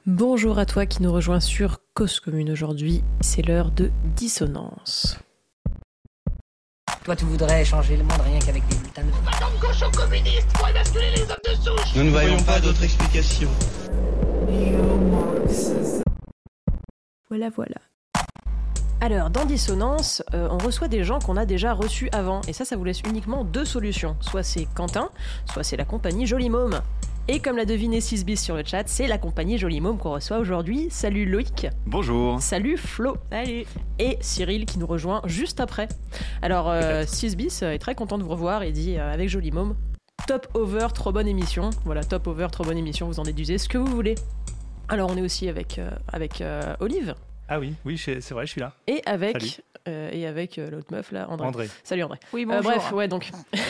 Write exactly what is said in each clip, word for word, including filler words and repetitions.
Bonjour à toi qui nous rejoins sur Cause Commune aujourd'hui, c'est l'heure de Dissonance. Toi, tu voudrais changer le monde rien qu'avec des bulletins de... Va comme cochon communiste pour émasculer les hommes de souche. Nous ne voyons pas d'autre explication. Voilà, voilà. Alors, dans Dissonance, euh, on reçoit des gens qu'on a déjà reçus avant. Et ça, ça vous laisse uniquement deux solutions. Soit c'est Quentin, soit c'est la compagnie Joli Môme. Et comme l'a deviné six bis sur le chat, c'est la compagnie Joli Môme qu'on reçoit aujourd'hui. Salut Loïc. Bonjour. Salut Flo. Salut. Et Cyril qui nous rejoint juste après. Alors, euh, six bis est très content de vous revoir et dit euh, avec Joli Môme, top over, trop bonne émission. Voilà, top over, trop bonne émission, vous en déduisez ce que vous voulez. Alors, on est aussi avec, euh, avec euh, Olive. Ah oui, oui, c'est vrai, je suis là. Et avec, euh, et avec euh, l'autre meuf là, André. André. Salut André. Oui, bonjour. Euh, bref, ouais, donc.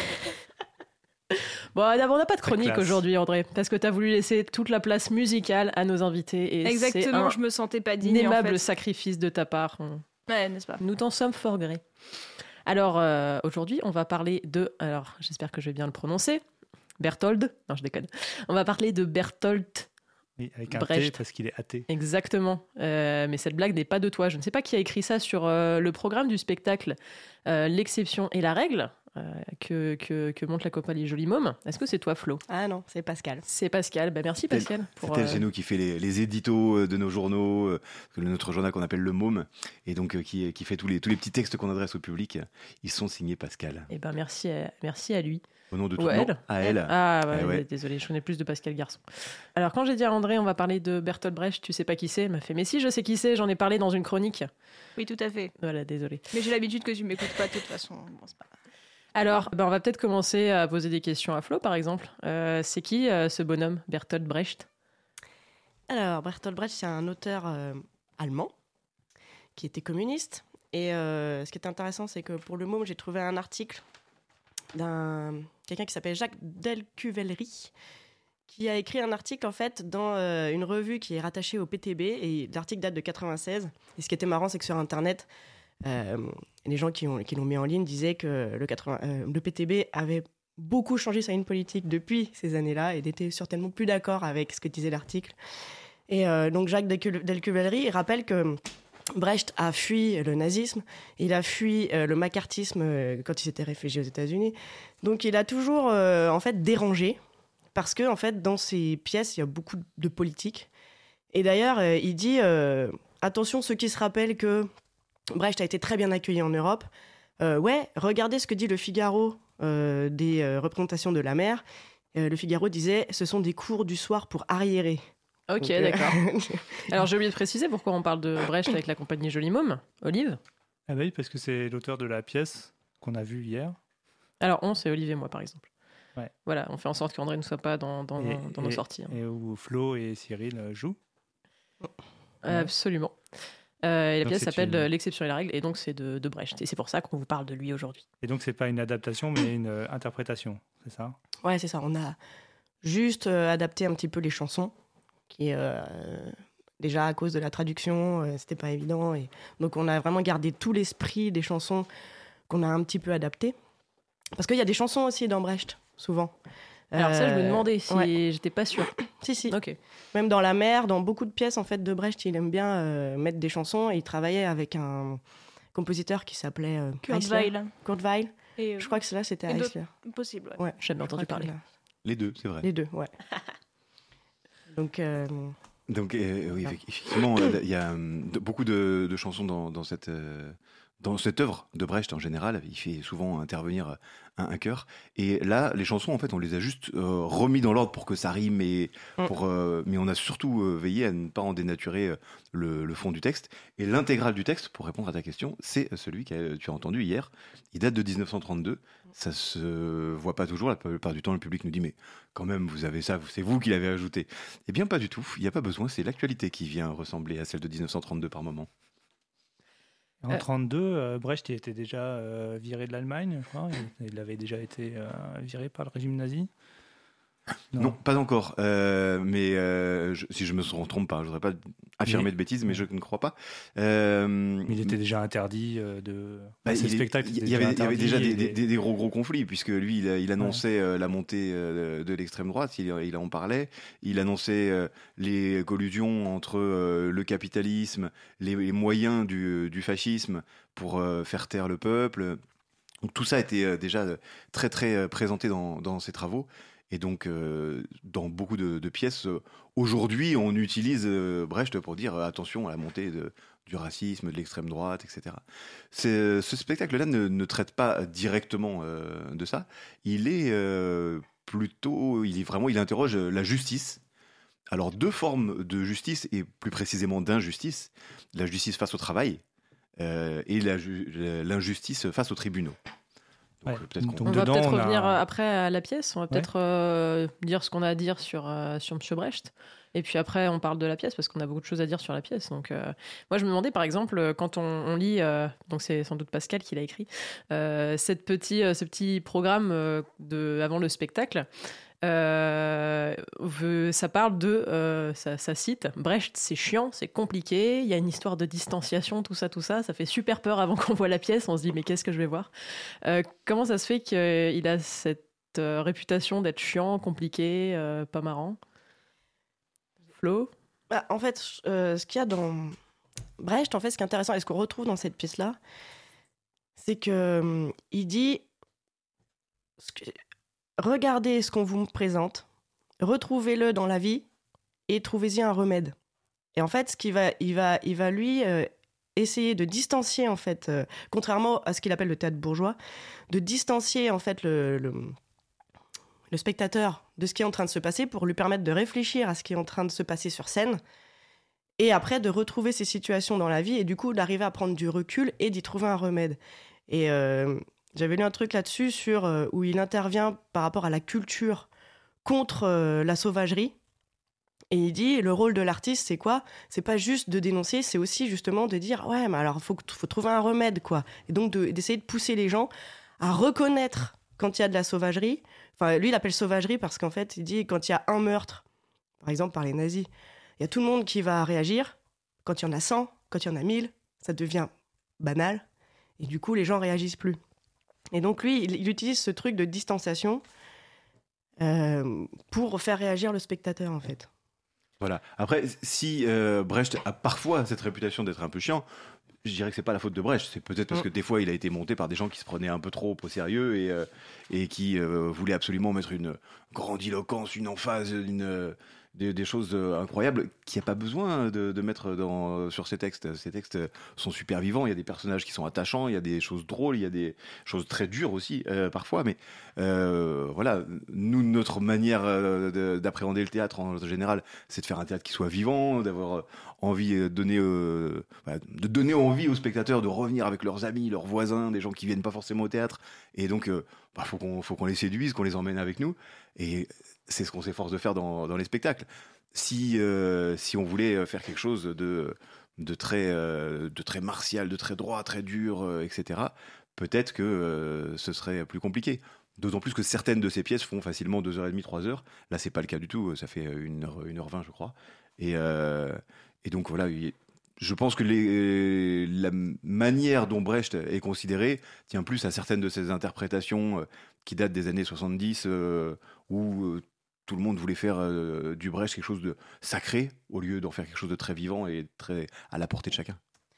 Bon, on n'a pas de chronique aujourd'hui, André, parce que tu as voulu laisser toute la place musicale à nos invités. Et exactement, c'est je me sentais pas digne. Un aimable en fait. sacrifice de ta part. On... Ouais, n'est-ce pas? Nous t'en sommes fort gré. Alors, euh, aujourd'hui, on va parler de. Alors, j'espère que je vais bien le prononcer. Berthold. Non, je déconne. On va parler de Bertolt. Oui, avec un Brecht. T parce qu'il est athée. Exactement. Euh, mais cette blague n'est pas de toi. Je ne sais pas qui a écrit ça sur euh, le programme du spectacle euh, L'exception et la règle euh, que, que, que montre la compagnie Joli Môme. Est-ce que c'est toi, Flo? Ah non, c'est Pascal. C'est Pascal. Bah, merci, Pascal. C'est pour, elle euh, chez nous qui fait les, les éditos de nos journaux, euh, notre journal qu'on appelle Le Môme, et donc euh, qui, qui fait tous les, tous les petits textes qu'on adresse au public. Ils sont signés Pascal. Eh ben, merci à, merci à lui. Au nom de tout Ou à non, elle. à elle. Ah, ouais, Eh ouais. désolé, je connais plus de Pascal Garçon. Alors, quand j'ai dit à André, on va parler de Bertolt Brecht, tu sais pas qui c'est? Elle m'a fait, mais si, je sais qui c'est, j'en ai parlé dans une chronique. Oui, tout à fait. Voilà, désolé. Mais j'ai l'habitude que tu m'écoutes pas de toute façon. Bon, c'est pas... Alors, ben, on va peut-être commencer à poser des questions à Flo, par exemple. Euh, c'est qui euh, ce bonhomme, Bertolt Brecht? Alors, Bertolt Brecht, c'est un auteur euh, allemand qui était communiste. Et euh, ce qui est intéressant, c'est que pour le Môme, j'ai trouvé un article d'un quelqu'un qui s'appelle Jacques Delcuvelry, qui a écrit un article en fait dans euh, une revue qui est rattachée au P T B, et l'article date de quatre-vingt-seize. Et ce qui était marrant, c'est que sur Internet, euh, les gens qui, ont, qui l'ont mis en ligne disaient que le, quatre-vingts, euh, le P T B avait beaucoup changé sa ligne politique depuis ces années-là et n'était certainement plus d'accord avec ce que disait l'article. Et euh, donc Jacques Delcuvelry rappelle que Brecht a fui le nazisme, il a fui euh, le macartisme euh, quand il s'était réfugié aux États-Unis. Donc il a toujours euh, en fait dérangé, parce que en fait dans ses pièces il y a beaucoup de politique. Et d'ailleurs euh, il dit euh, attention, ceux qui se rappellent que Brecht a été très bien accueilli en Europe, euh, ouais, regardez ce que dit le Figaro euh, des euh, représentations de la mer. Euh, le Figaro disait ce sont des cours du soir pour arriérés. Ok, Donc, euh, d'accord. Alors, j'ai oublié de préciser pourquoi on parle de Brecht avec la compagnie Joli Môme. Olive? Ah bah oui, parce que c'est l'auteur de la pièce qu'on a vue hier. Alors, on, c'est Olive et moi, par exemple. Ouais. Voilà, on fait en sorte qu'André ne soit pas dans, dans, Et- dans nos et- sorties. hein. Et où Flo et Cyril euh, jouent. Absolument. Euh, et la Donc, pièce c'est s'appelle une- euh, L'exception et la règle, et donc c'est de, de Brecht. Et c'est pour ça qu'on vous parle de lui aujourd'hui. Et donc, c'est pas une adaptation, mais une euh, interprétation, c'est ça? Ouais, c'est ça. On a juste euh, adapté un petit peu les chansons, qui euh, déjà à cause de la traduction, euh, c'était pas évident. Et donc on a vraiment gardé tout l'esprit des chansons qu'on a un petit peu adapté. Parce qu'il y a des chansons aussi dans Brecht, souvent. Alors ça, je me Euh, demandais si ouais. j'étais pas sûre. Si, si. Ok. Même dans La Mer, dans beaucoup de pièces en fait de Brecht, il aime bien euh, mettre des chansons. Et il travaillait avec un compositeur qui s'appelait euh, Kurt Eisler. Weill. Kurt Weill. Et, euh, Je crois que cela c'était et d'autres- Eisler. Possible, ouais. Ouais. J'ai jamais Je entendu crois parler. que là- Les deux, c'est vrai. Les deux, ouais. Donc, euh, Donc, euh, oui, effectivement, euh, il y a euh, de- beaucoup de, de chansons dans, dans cette, euh, dans cette œuvre de Brecht en général. Il fait souvent intervenir un, un chœur. Et là, les chansons, en fait, on les a juste euh, remis dans l'ordre pour que ça rime. Et pour, euh, mais on a surtout euh, veillé à ne pas en dénaturer euh, le, le fond du texte. Et l'intégrale du texte, pour répondre à ta question, c'est celui que tu as entendu hier. Il date de dix-neuf cent trente-deux. Ça se voit pas toujours. La plupart du temps, le public nous dit « Mais quand même, vous avez ça, c'est vous qui l'avez ajouté. » Eh bien, pas du tout. Il n'y a pas besoin. C'est l'actualité qui vient ressembler à celle de dix-neuf cent trente-deux par moment. En Euh. trente-deux, euh, Brecht il était déjà euh, viré de l'Allemagne, je crois. Il, il avait déjà été euh, viré par le régime nazi. Non, pas encore. Euh, mais euh, je- si je me trompe pas, je voudrais pas affirmer Mais- de bêtises, mais je ne crois pas. Euh, Mais il était déjà interdit euh, de. Bah, ces il, est- spectacles il étaient y avait, il y avait déjà des, interdits et des- des- des gros gros conflits, puisque lui, il, a- il annonçait euh, la montée euh, de l'extrême droite, il, il en parlait, il annonçait euh, les collusions entre euh, le capitalisme, les, les moyens du, du fascisme pour euh, faire taire le peuple. Donc, tout ça était euh, déjà euh, très très euh, présenté dans, dans ses travaux. Et donc, euh, dans beaucoup de, de pièces, euh, aujourd'hui, on utilise euh, Brecht pour dire euh, attention à la montée de, du racisme, de l'extrême droite, et cetera. C'est- ce spectacle-là ne, ne traite pas directement euh, de ça. Il est euh, plutôt, il est vraiment, il interroge la justice. Alors, deux formes de justice et plus précisément d'injustice. La justice face au travail euh, et la ju- l'injustice face aux tribunaux. Donc, Ouais. euh, peut-être qu'on- Donc, On va dedans, peut-être on a- revenir euh, après à la pièce. On va Ouais. peut-être euh, dire ce qu'on a à dire sur, euh, sur Monsieur Brecht. Et puis après, on parle de la pièce parce qu'on a beaucoup de choses à dire sur la pièce. Donc, euh, moi, je me demandais, par exemple, euh, quand on, on lit, euh, donc c'est sans doute Pascal qui l'a écrit, euh, cette petit, euh, ce petit programme euh, de, avant le spectacle. Euh, veut- ça parle de, euh, ça, ça cite, Brecht, c'est chiant, c'est compliqué, il y a une histoire de distanciation, tout ça, tout ça, ça fait super peur avant qu'on voit la pièce, on se dit mais qu'est-ce que je vais voir. Euh, Comment ça se fait qu'il a cette euh, réputation d'être chiant, compliqué, euh, pas marrant? Flo? Bah, en fait, euh, ce qu'il y a dans Brecht, en fait, ce qui est intéressant et ce qu'on retrouve dans cette pièce-là, c'est que hum, il dit ce que- regardez ce qu'on vous présente, retrouvez-le dans la vie et trouvez-y un remède. Et en fait, ce qu'il va, il va, il va lui euh, essayer de distancier, en fait, euh, contrairement à ce qu'il appelle le théâtre bourgeois, de distancier en fait le, le, le spectateur de ce qui est en train de se passer pour lui permettre de réfléchir à ce qui est en train de se passer sur scène et après de retrouver ces situations dans la vie et du coup d'arriver à prendre du recul et d'y trouver un remède. Et euh, j'avais lu un truc là-dessus sur, euh, où il intervient par rapport à la culture contre euh, la sauvagerie. Et il dit, le rôle de l'artiste, c'est quoi? C'est pas juste de dénoncer, c'est aussi justement de dire, ouais, mais alors il faut, faut trouver un remède, quoi. Et donc de- d'essayer de pousser les gens à reconnaître quand il y a de la sauvagerie. Enfin, lui, il appelle sauvagerie parce qu'en fait, il dit, quand il y a un meurtre, par exemple par les nazis, il y a tout le monde qui va réagir. Quand il y en a cent, quand il y en a mille, ça devient banal. Et du coup, les gens réagissent plus. Et donc lui, il, il utilise ce truc de distanciation euh, pour faire réagir le spectateur, en fait. Voilà. Après, si euh, Brecht a parfois cette réputation d'être un peu chiant, je dirais que c'est pas la faute de Brecht. C'est peut-être parce que des fois, il a été monté par des gens qui se prenaient un peu trop au sérieux et, euh, et qui euh, voulaient absolument mettre une grandiloquence, une emphase, une, euh, des, des choses euh, incroyables qu'il n'y a pas besoin de, de mettre dans, sur ces textes. Ces textes sont super vivants. Il y a des personnages qui sont attachants, il y a des choses drôles, il y a des choses très dures aussi, euh, parfois. Mais euh, voilà, nous, notre manière euh, de- d'appréhender le théâtre en général, c'est de faire un théâtre qui soit vivant, d'avoir euh, envie de donner, euh, voilà, de donner envie aux spectateurs de revenir avec leurs amis, leurs voisins, des gens qui viennent pas forcément au théâtre. Et donc, euh, bah, faut qu'on faut qu'on les séduise, qu'on les emmène avec nous. Et c'est ce qu'on s'efforce de faire dans, dans les spectacles. Si, euh, si on voulait faire quelque chose de, de, très, euh, de très martial, de très droit, très dur, euh, et cetera, peut-être que euh, ce serait plus compliqué. D'autant plus que certaines de ces pièces font facilement deux heures trente, trois heures. Là, c'est pas le cas du tout. Ça fait une heure, une heure vingt, je crois. Et, euh, et donc, voilà, il- je pense que les, la manière dont Brecht est considéré tient plus à certaines de ses interprétations euh, qui datent des années soixante-dix, euh, où euh, tout le monde voulait faire euh, du Brecht quelque chose de sacré, au lieu d'en faire quelque chose de très vivant et très à la portée de chacun.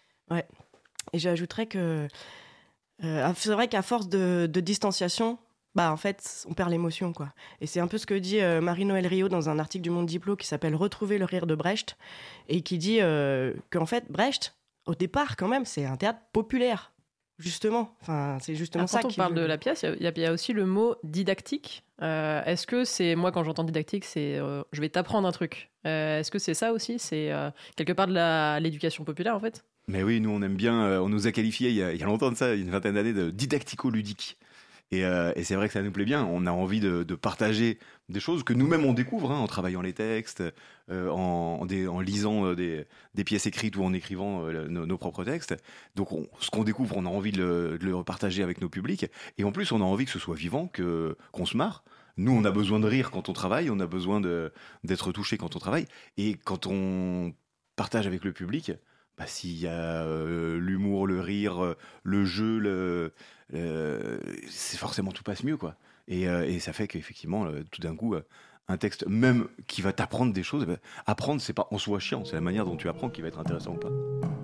Et j'ajouterais que euh, c'est vrai qu'à force de, de distanciation, bah en fait, on perd l'émotion, quoi. Et c'est un peu ce que dit euh, Marie-Noëlle Rieu dans un article du Monde Diplo qui s'appelle Retrouver le rire de Brecht et qui dit euh, qu'en fait, Brecht, au départ, quand même, c'est un théâtre populaire. Justement, enfin, c'est justement Alors, ça quand on qui parle veut- de la pièce, il y, a- il y a aussi le mot didactique. Euh, est-ce que c'est, moi quand j'entends didactique, c'est euh, je vais t'apprendre un truc. Euh, est-ce que c'est ça aussi? C'est euh, quelque part de la, l'éducation populaire en fait? Mais oui, nous on aime bien, euh, on nous a qualifié il y a, il y a longtemps de ça, une vingtaine d'années, de didactico-ludique. Et, euh, et c'est vrai que ça nous plaît bien, on a envie de, de partager des choses que nous-mêmes on découvre, hein, en travaillant les textes, euh, en, en, des- en lisant euh, des, des pièces écrites ou en écrivant euh, nos, nos propres textes. Donc on- ce qu'on découvre, on a envie de le, de le partager avec nos publics. Et en plus, on a envie que ce soit vivant, que, qu'on se marre. Nous, on a besoin de rire quand on travaille, on a besoin de, d'être touché quand on travaille. Et quand on partage avec le public, bah, s'il y a euh, l'humour, le rire, euh, le jeu, le, euh, c'est forcément tout passe mieux, quoi. Et, euh, et ça fait qu'effectivement, euh, tout d'un coup, euh, un texte même qui va t'apprendre des choses, bah, apprendre, c'est pas en soi chiant, c'est la manière dont tu apprends qui va être intéressant ou pas.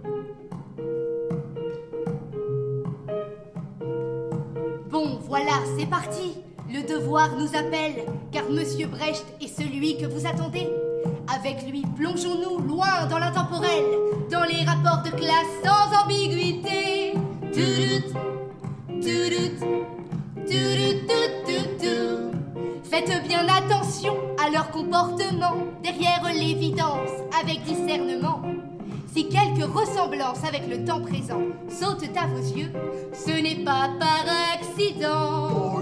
Bon, voilà, c'est parti. Le devoir nous appelle, car Monsieur Brecht est celui que vous attendez. Avec lui, plongeons-nous loin dans l'intemporel, dans les rapports de classe sans ambiguïté. Toudout, toudout, toudout, toudout, toudout. Faites bien attention à leur comportement, derrière l'évidence, avec discernement. Si quelque ressemblance avec le temps présent saute à vos yeux, ce n'est pas par accident.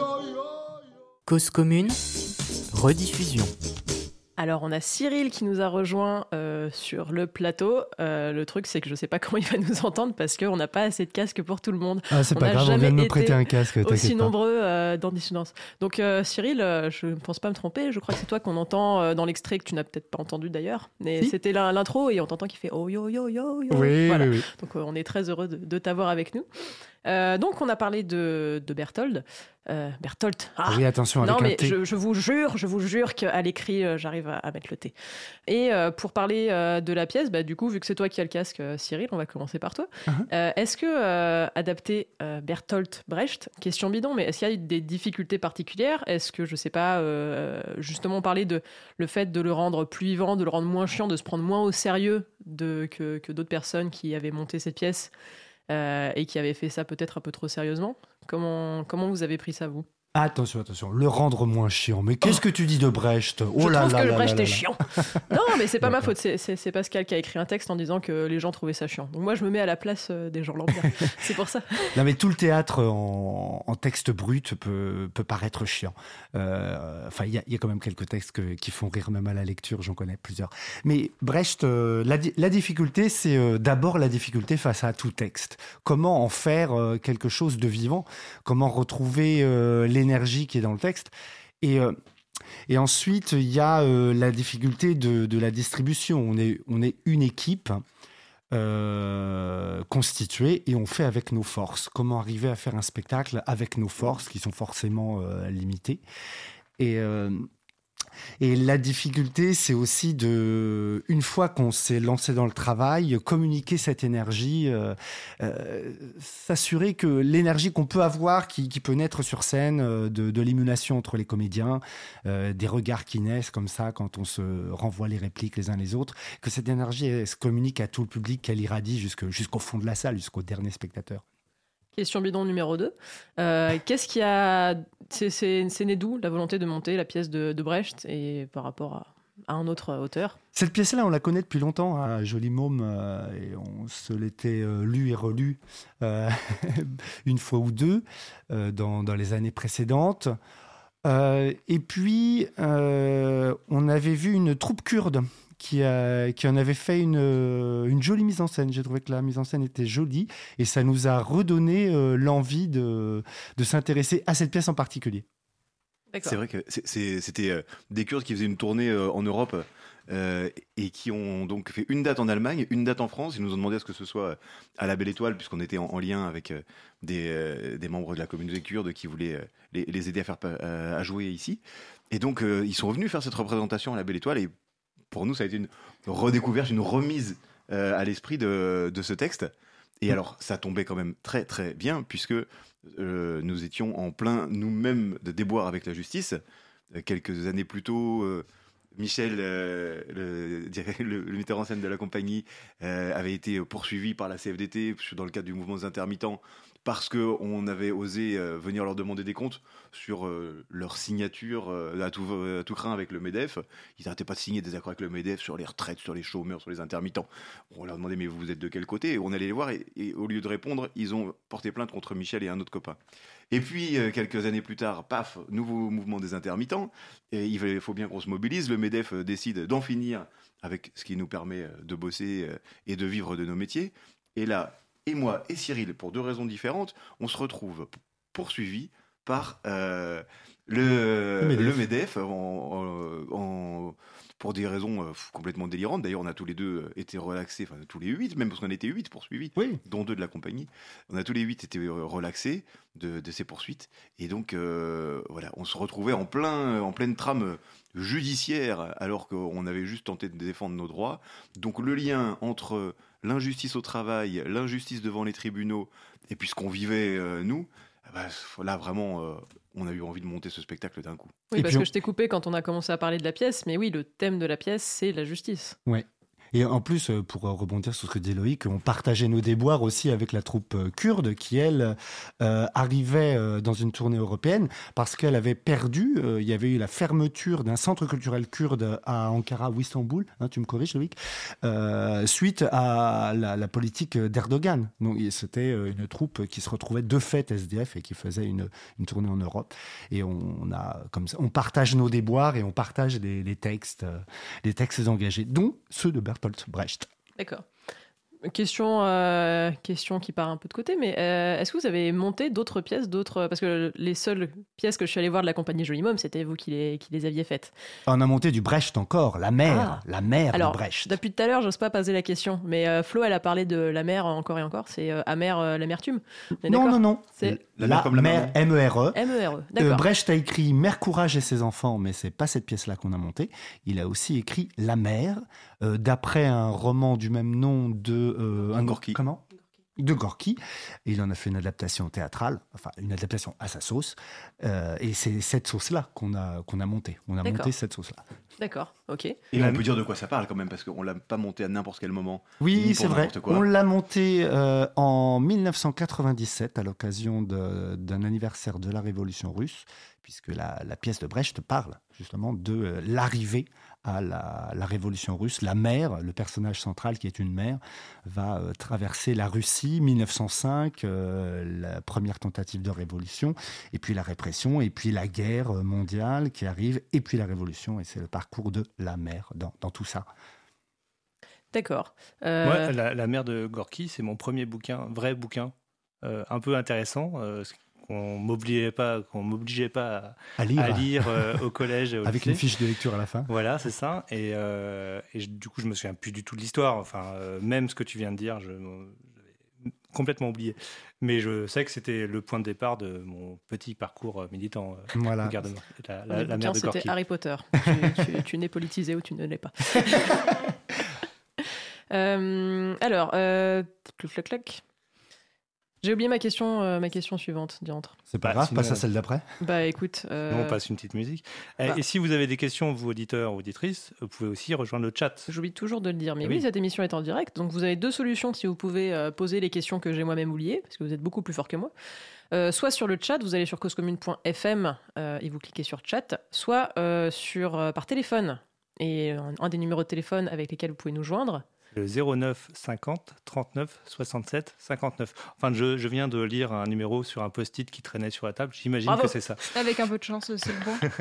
Cause commune, rediffusion. Alors, on a Cyril qui nous a rejoint euh, sur le plateau. Euh, le truc, c'est que je sais pas comment il va nous entendre parce qu'on n'a pas assez de casques pour tout le monde. Ah, c'est on pas grave, on vient de nous prêter un casque, t'inquiète aussi pas. nombreux euh, dans Dissonance. Donc, euh, Cyril, euh, je ne pense pas me tromper. Je crois que c'est toi qu'on entend euh, dans l'extrait que tu n'as peut-être pas entendu d'ailleurs. Mais si. C'était l'in- l'intro et on t'entend qui fait oh yo yo yo yo. Oui, voilà. oui, oui. Donc, euh, on est très heureux de, de t'avoir avec nous. Euh, donc, on a parlé de, de Berthold. Euh, Berthold. Ah, oui, attention avec non, un mais T. je, je vous jure, je vous jure qu'à l'écrit, euh, j'arrive à, à mettre le T. Et euh, pour parler euh, de la pièce, bah, du coup, vu que c'est toi qui as le casque, euh, Cyril, on va commencer par toi. Uh-huh. Euh, est-ce que euh, adapter euh, Bertolt Brecht, question bidon, mais est-ce qu'il y a eu des difficultés particulières ? Est-ce que, je sais pas, euh, justement parler de le fait de le rendre plus vivant, de le rendre moins chiant, de se prendre moins au sérieux de, que, que d'autres personnes qui avaient monté cette pièce euh, et qui avaient fait ça peut-être un peu trop sérieusement ? Comment, comment vous avez pris ça, vous ? Attention, attention, le rendre moins chiant. Mais qu'est-ce que tu dis de Brecht ? Oh Je là trouve là que là Brecht là est là. chiant. Non, mais c'est pas ma D'accord. faute. C'est, c'est, c'est Pascal qui a écrit un texte en disant que les gens trouvaient ça chiant. Donc moi, je me mets à la place euh, des gens lambda. C'est pour ça. Non, mais tout le théâtre en, en texte brut peut, peut paraître chiant. Euh, Enfin, il y, a- il y a quand même quelques textes que- qui font rire même à la lecture, j'en connais plusieurs. Mais Brecht, euh, la, di- la difficulté, c'est euh, d'abord la difficulté face à tout texte. Comment en faire euh, quelque chose de vivant ? Comment retrouver euh, l'énergie qui est dans le texte ? Et, euh, et ensuite, il y a euh, la difficulté de, de la distribution. On est, on est une équipe euh, constituée et on fait avec nos forces. Comment arriver à faire un spectacle avec nos forces qui sont forcément euh, limitées. Et, euh, et la difficulté, c'est aussi de, une fois qu'on s'est lancé dans le travail, communiquer cette énergie, euh, euh, s'assurer que l'énergie qu'on peut avoir, qui, qui peut naître sur scène, euh, de, de l'émulation entre les comédiens, euh, des regards qui naissent comme ça quand on se renvoie les répliques les uns les autres, que cette énergie elle, se communique à tout le public, qu'elle irradie jusque, jusqu'au fond de la salle, jusqu'au dernier spectateur. Question bidon numéro deux. Euh, qu'est-ce qui a... C'est, c'est, c'est né d'où, la volonté de monter la pièce de, de Brecht et par rapport à, à un autre auteur ? Cette pièce-là, on la connaît depuis longtemps à Joli Môme euh, et on se l'était euh, lu et relu euh, une fois ou deux euh, dans, dans les années précédentes. Euh, et puis, euh, on avait vu une troupe kurde qui, a, qui en avait fait une, une jolie mise en scène. J'ai trouvé que la mise en scène était jolie et ça nous a redonné euh, l'envie de, de s'intéresser à cette pièce en particulier. D'accord. C'est vrai que c'est- c'est- c'était euh, des Kurdes qui faisaient une tournée euh, en Europe euh, et qui ont donc fait une date en Allemagne, une date en France. Ils nous ont demandé à ce que ce soit à la Belle Étoile, puisqu'on était en, en lien avec euh, des, euh, des membres de la communauté kurde qui voulaient euh, les, les aider à, faire, pa- à, à jouer ici. Et donc, euh, ils sont venus faire cette représentation à la Belle Étoile. Et pour nous, ça a été une redécouverte, une remise euh, à l'esprit de, de ce texte. Et alors, ça tombait quand même très, très bien, puisque euh, nous étions en plein, nous-mêmes, de déboire avec la justice. Euh, quelques années plus tôt, euh, Michel, euh, le, dirais- le, le metteur en scène de la compagnie, euh, avait été poursuivi par la C F D T dans le cadre du mouvement des intermittents, parce qu'on avait osé euh, venir leur demander des comptes sur euh, leur signature euh, à, tout, à tout craint avec le MEDEF. Ils n'arrêtaient pas de signer des accords avec le MEDEF sur les retraites, sur les chômeurs, sur les intermittents. On leur demandait, mais vous êtes de quel côté ? Et on allait les voir et, et au lieu de répondre, ils ont porté plainte contre Michel et un autre copain. Et puis, euh, quelques années plus tard, paf, nouveau mouvement des intermittents. Et il faut bien qu'on se mobilise. Le MEDEF euh, décide d'en finir avec ce qui nous permet euh, de bosser euh, et de vivre de nos métiers. Et là, et moi et Cyril, pour deux raisons différentes, on se retrouve p- poursuivis par euh, le, Le MEDEF. le MEDEF en, en- en- pour des raisons euh, complètement délirantes. D'ailleurs, on a tous les deux euh, été relaxés, enfin tous les huit, même parce qu'on était huit poursuivis, Oui. dont deux de la compagnie. On a tous les huit été euh, relaxés de, de ces poursuites. Et donc, euh, voilà, on se retrouvait en, plein, en pleine trame judiciaire, alors qu'on avait juste tenté de défendre nos droits. Donc, le lien entre l'injustice au travail, l'injustice devant les tribunaux, et puis ce qu'on vivait, euh, nous, bah, là, vraiment, euh, on a eu envie de monter ce spectacle d'un coup. Oui, Et parce puis que on- je t'ai coupé quand on a commencé à parler de la pièce, mais oui, le thème de la pièce, c'est la justice. Ouais. Et en plus, euh, pour euh, rebondir sur ce que dit Loïc, on partageait nos déboires aussi avec la troupe euh, kurde qui, elle, euh, arrivait euh, dans une tournée européenne parce qu'elle avait perdu. euh, Il y avait eu la fermeture d'un centre culturel kurde à Ankara ou Istanbul, hein, tu me corriges Loïc, euh, suite à la, la politique d'Erdogan. Donc il- c'était euh, une troupe qui se retrouvait de fait S D F et qui faisait une, une tournée en Europe. Et on, on a comme ça, on partage nos déboires et on partage les, les textes, euh, les textes engagés, dont ceux de Bertolt Brecht. D'accord. Question, euh, question qui part un peu de côté, mais euh, est-ce que vous avez monté d'autres pièces, d'autres parce que les seules pièces que je suis allée voir de la compagnie Joli Môme, c'était vous qui les, qui les aviez faites. On a monté du Brecht encore, la mère, Ah. la mère Alors, de Brecht. depuis tout à l'heure, j'ose pas poser la question, mais euh, Flo, elle a parlé de la mer encore et encore. C'est euh, amer, euh, l'amertume. On est Non, d'accord non, non. C'est La mère comme la mère, maman. M E R E. M E R E. Euh, D'accord. Brecht a écrit Mère Courage et ses enfants, mais c'est pas cette pièce-là qu'on a montée. Il a aussi écrit La mère, euh, d'après un roman du même nom de euh, un Gorky. Comment de Gorky. Et il en a fait une adaptation théâtrale, enfin une adaptation à sa sauce. Euh, et c'est cette sauce-là qu'on a qu'on a montée. On a D'accord. monté cette sauce-là. D'accord. Ok. Et La- on peut dire de quoi ça parle quand même, parce qu'on l'a pas monté à n'importe quel moment. Oui, ni pour c'est vrai. n'importe quoi. On l'a monté euh, en mille neuf cent quatre-vingt-dix-sept à l'occasion de- d'un anniversaire de la Révolution russe, puisque la, la pièce de Brecht parle justement de euh, l'arrivée à la, la Révolution russe. La mère, le personnage central qui est une mère, va euh, traverser la Russie, mille neuf cent cinq, euh, la première tentative de révolution, et puis la répression, et puis la guerre mondiale qui arrive, et puis la révolution, et c'est le parcours de la mère dans, dans tout ça. D'accord. Euh, Moi, la, la mère de Gorky, c'est mon premier bouquin, vrai bouquin, euh, un peu intéressant, euh, qu'on m'obligeait pas, qu'on m'obligeait pas À à, lire, à lire euh, au collège et au avec lycée. une fiche de lecture à la fin. Voilà, c'est ça. Et, euh, et je- du coup, je me souviens plus du tout de l'histoire. Enfin, euh, même ce que tu viens de dire, je j'avais complètement oublié. Mais je sais que c'était le point de départ de mon petit parcours euh, militant. euh, Voilà. Regarde la, le la, la bouquin, mère de c'était Gorky. Harry Potter. tu, tu- tu n'es politisé ou tu ne l'es pas. Euh, alors, euh, clac, clac, clac. J'ai oublié ma question, euh, ma question suivante, diantre. C'est pas Bah, grave, sinon, passe à on- celle d'après. Bah écoute, euh, Nous, on passe une petite musique. Et- bah. Et si vous avez des questions, vous auditeurs ou auditrices, vous pouvez aussi rejoindre le chat. j'oublie toujours de le dire, mais Ah oui. oui. cette émission est en direct, donc vous avez deux solutions si vous pouvez euh, poser les questions que j'ai moi-même oubliées, parce que vous êtes beaucoup plus fort que moi. Euh, soit sur le chat, vous allez sur causecommune point f m euh, et vous cliquez sur chat, soit euh, sur, euh, par téléphone. Et un, un des numéros de téléphone avec lesquels vous pouvez nous joindre. Le zéro neuf cinquante trente-neuf soixante-sept cinquanteneuf. Enfin, je, je viens de lire un numéro sur un post-it qui traînait sur la table. J'imagine Bravo. que c'est ça. Avec un peu de chance, c'est le bon.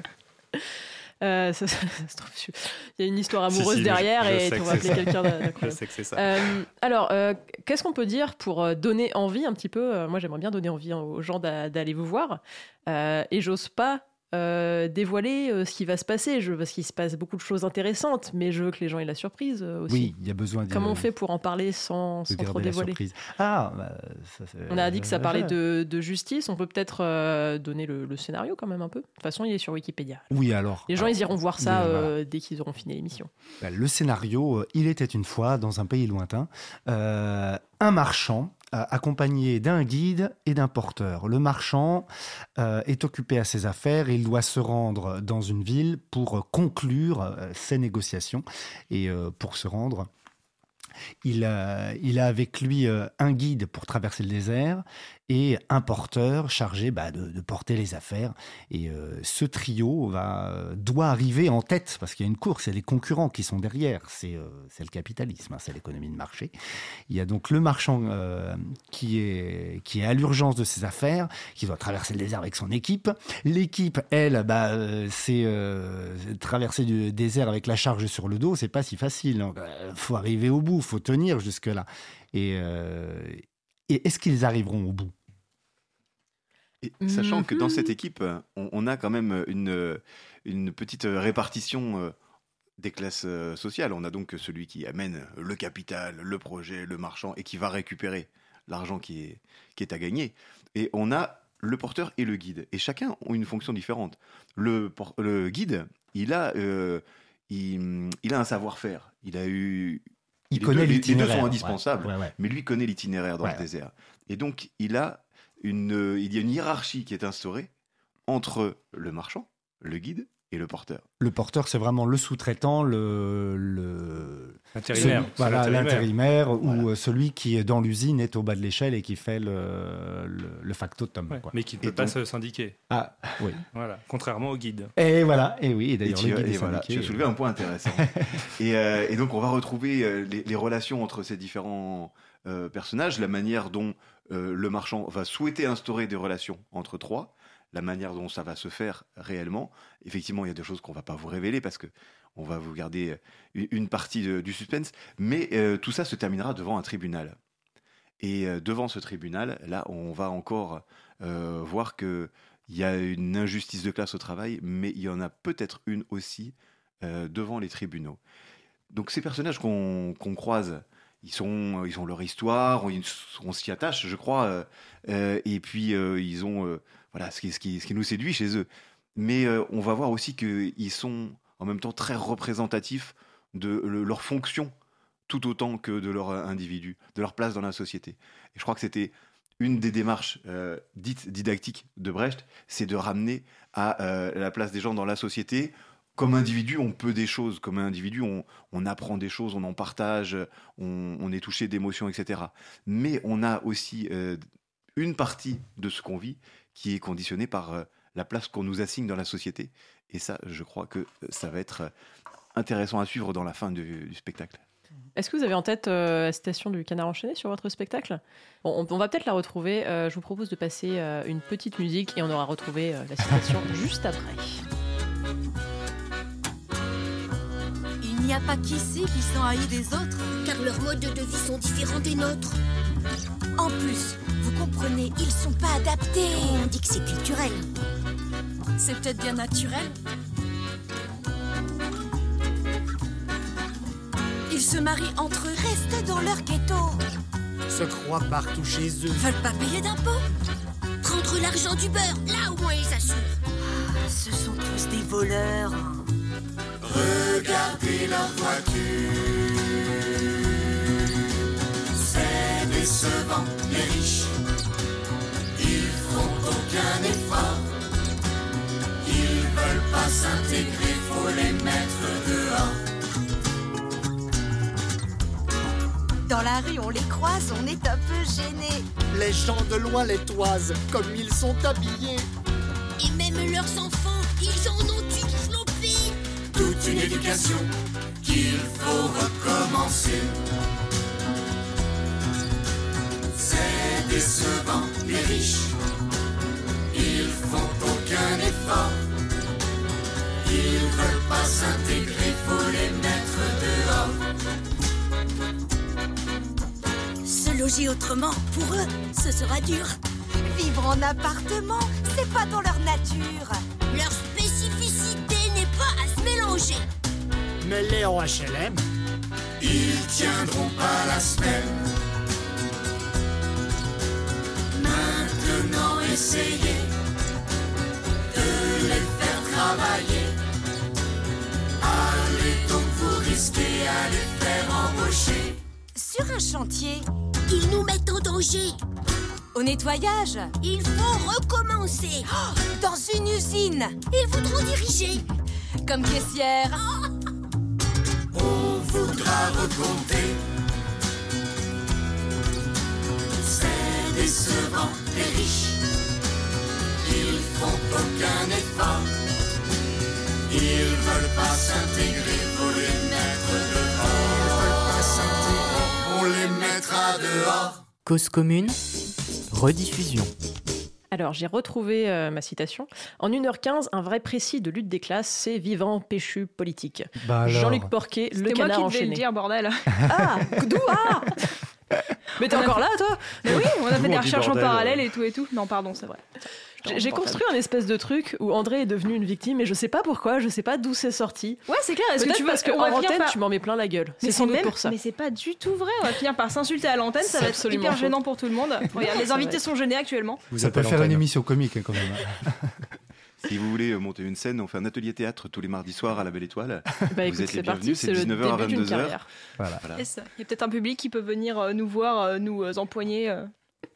Euh, ça- ça- ça se trouve, il y a une histoire Si, amoureuse si, je- derrière je et sais tu que vas c'est appeler ça. quelqu'un Je d'incroyable. sais que c'est ça. Euh, alors, euh, qu'est-ce qu'on peut dire pour euh, donner envie un petit peu euh, Moi, j'aimerais bien donner envie hein, aux gens d'a- d'aller vous voir. Euh, et j'ose pas euh, dévoiler euh, ce qui va se passer. Je, parce qu'il se passe beaucoup de choses intéressantes, mais je veux que les gens aient la surprise euh, aussi. Oui, il y a besoin de, Comment on fait pour en parler sans, de sans trop garder la dévoiler surprise. Ah, bah, ça, c'est- On a dit que ça parlait euh, de, de justice. On peut peut-être euh, donner le, le scénario quand même un peu. De toute façon, il est sur Wikipédia. Oui, alors. Les gens, alors, ils iront voir ça oui, euh, dès qu'ils auront fini l'émission. bah, le scénario, euh, il était une fois dans un pays lointain, euh, un marchand euh, accompagné d'un guide et d'un porteur. Le marchand euh, est occupé à ses affaires et il doit se rendre dans une ville pour euh, conclure euh, ses négociations. Et euh, pour se rendre, il a, il a avec lui euh, un guide pour traverser le désert et un porteur chargé bah, de, de porter les affaires. Et euh, ce trio va, euh, doit arriver en tête, parce qu'il y a une course, il y a des concurrents qui sont derrière. C'est euh, c'est le capitalisme, hein, c'est l'économie de marché. Il y a donc le marchand euh, qui, est, qui est à l'urgence de ses affaires, qui doit traverser le désert avec son équipe. L'équipe, elle, bah, euh, c'est euh, traverser du désert avec la charge sur le dos, c'est pas si facile. Donc, euh, faut arriver au bout, faut tenir jusque-là. Et, euh, et est-ce qu'ils arriveront au bout ? Et sachant que dans Mhm. cette équipe, on, on a quand même une, une petite répartition euh, des classes euh, sociales. On a donc celui qui amène le capital, le projet, le marchand, et qui va récupérer l'argent qui est, qui est à gagner. Et on a le porteur et le guide. Et chacun ont une fonction différente. Le, por- le guide, il a, euh, il, il a un savoir-faire. Il a eu... Il les connaît deux, les- l'itinéraire. Les deux sont indispensables, Ouais, ouais, ouais. mais lui connaît l'itinéraire dans Ouais. le désert. Et donc, il a une, euh, il y a une hiérarchie qui est instaurée entre le marchand, le guide et le porteur. Le porteur, c'est vraiment le sous-traitant, le, le... L'intérimaire. celui- voilà, C'est l'intérimaire. l'intérimaire, Voilà. ou euh, celui qui est dans l'usine est au bas de l'échelle et qui fait le, le, le factotum. Ouais, quoi. mais qui ne Et peut pas donc- se syndiquer. Ah, oui. Voilà. Contrairement au guide. Et voilà, et oui, et Et d'ailleurs, tu, le guide et est voilà, syndiqué. tu as soulevé un point intéressant. et, euh, et donc, on va retrouver euh, les, les relations entre ces différents euh, personnages, la manière dont euh, le marchand va souhaiter instaurer des relations entre trois, la manière dont ça va se faire réellement. Effectivement, il y a des choses qu'on ne va pas vous révéler parce que on va vous garder une, une partie de- du suspense, mais euh, tout ça se terminera devant un tribunal. Et euh, devant ce tribunal, là, on va encore euh, voir que il y a une injustice de classe au travail, mais il y en a peut-être une aussi euh, devant les tribunaux. Donc ces personnages qu'on qu'on croise, ils, sont, ils ont leur histoire, on, on s'y attache, je crois, euh, euh, et puis euh, ils ont euh, voilà, ce qui, ce, qui, ce qui nous séduit chez eux. Mais euh, on va voir aussi qu'ils sont en même temps très représentatifs de le- leur fonction, tout autant que de leur individu, de leur place dans la société. Et je crois que c'était une des démarches euh, dites didactiques de Brecht, c'est de ramener à euh, la place des gens dans la société. Comme individu, on peut des choses. Comme individu, on, on apprend des choses, on en partage, on, on est touché d'émotions, et cetera. Mais on a aussi euh, une partie de ce qu'on vit qui est conditionnée par euh, la place qu'on nous assigne dans la société. Et ça, je crois que ça va être intéressant à suivre dans la fin du, du spectacle. Est-ce que vous avez en tête euh, la citation du Canard enchaîné sur votre spectacle? Bon, on, on va peut-être la retrouver. Euh, je vous propose de passer euh, une petite musique et on aura retrouvé euh, la citation juste après. Il n'y a pas qu'ici qui sont haïs des autres. Car leurs modes de vie sont différents des nôtres. En plus, vous comprenez, ils sont pas adaptés. On dit que c'est culturel. C'est peut-être bien naturel. Ils se marient entre eux, restent dans leur ghetto. Se croient partout chez eux. Veulent pas payer d'impôts. Prendre l'argent du beurre, là au moins ils assurent. Ah, ce sont tous des voleurs. Regardez leur voiture. C'est décevant, les riches. Ils font aucun effort. Ils veulent pas s'intégrer, faut les mettre dehors. Dans la rue, on les croise, on est un peu gênés. Les gens de loin les toisent, comme ils sont habillés. Et même leurs enfants, ils en ont une flopée. Toute une éducation qu'il faut recommencer. C'est décevant, les riches. Ils font aucun effort. Ils veulent pas s'intégrer, faut les mettre dehors. Se loger autrement, pour eux, ce sera dur. Vivre en appartement, c'est pas dans leur nature. Leur spécificité n'est pas à se mélanger. Mais les en H L M, ils tiendront pas la semaine. Maintenant essayez de les faire travailler. Allez donc vous risquez à les faire embaucher. Sur un chantier, Ils nous mettent en danger. au nettoyage, Il faut recommencer. oh, dans une usine, Ils voudront diriger. comme caissière. On voudra recompter. C'est décevant, les riches. Ils font aucun effort. Ils veulent pas s'intégrer, faut les mettre dehors. On les mettra dehors. Cause commune, rediffusion. Alors, j'ai retrouvé euh, ma citation. En une heure quinze, un vrai précis de lutte des classes, c'est vivant, péchu, politique. Bah alors. Jean-Luc Porquet, le C'était moi Canard qui devais enchaîné. le dire, bordel. Ah, d'où ah Mais t'es On a encore fait- là, toi? Mais oui, on a Nous, fait des on dit recherches en bordel, parallèle euh. et tout et tout. Non, pardon, c'est vrai. J'ai, j'ai construit un espèce de truc où André est devenu une victime et je sais pas pourquoi, je sais pas d'où c'est sorti. Ouais, c'est clair. Est-ce Peut-être que tu veux parce qu'en antenne, par... tu m'en mets plein la gueule. Mais c'est sans doute même... pour ça. Mais c'est pas du tout vrai. On va finir par s'insulter à l'antenne. Ça C'est va être hyper faux. gênant pour tout le monde. Regarde, les invités sont gênés actuellement. Vous ça peut faire une émission comique hein, quand même. Si vous voulez monter une scène, on fait un atelier théâtre tous les mardis soirs à la Belle Étoile. Bah, vous écoute, êtes les c'est parti, bienvenus, c'est c'est le dix-neuf heures à début d'une vingt-deux heures. carrière. Voilà. Voilà. Yes. Il y a peut-être un public qui peut venir euh, nous voir, euh, nous euh, empoigner euh,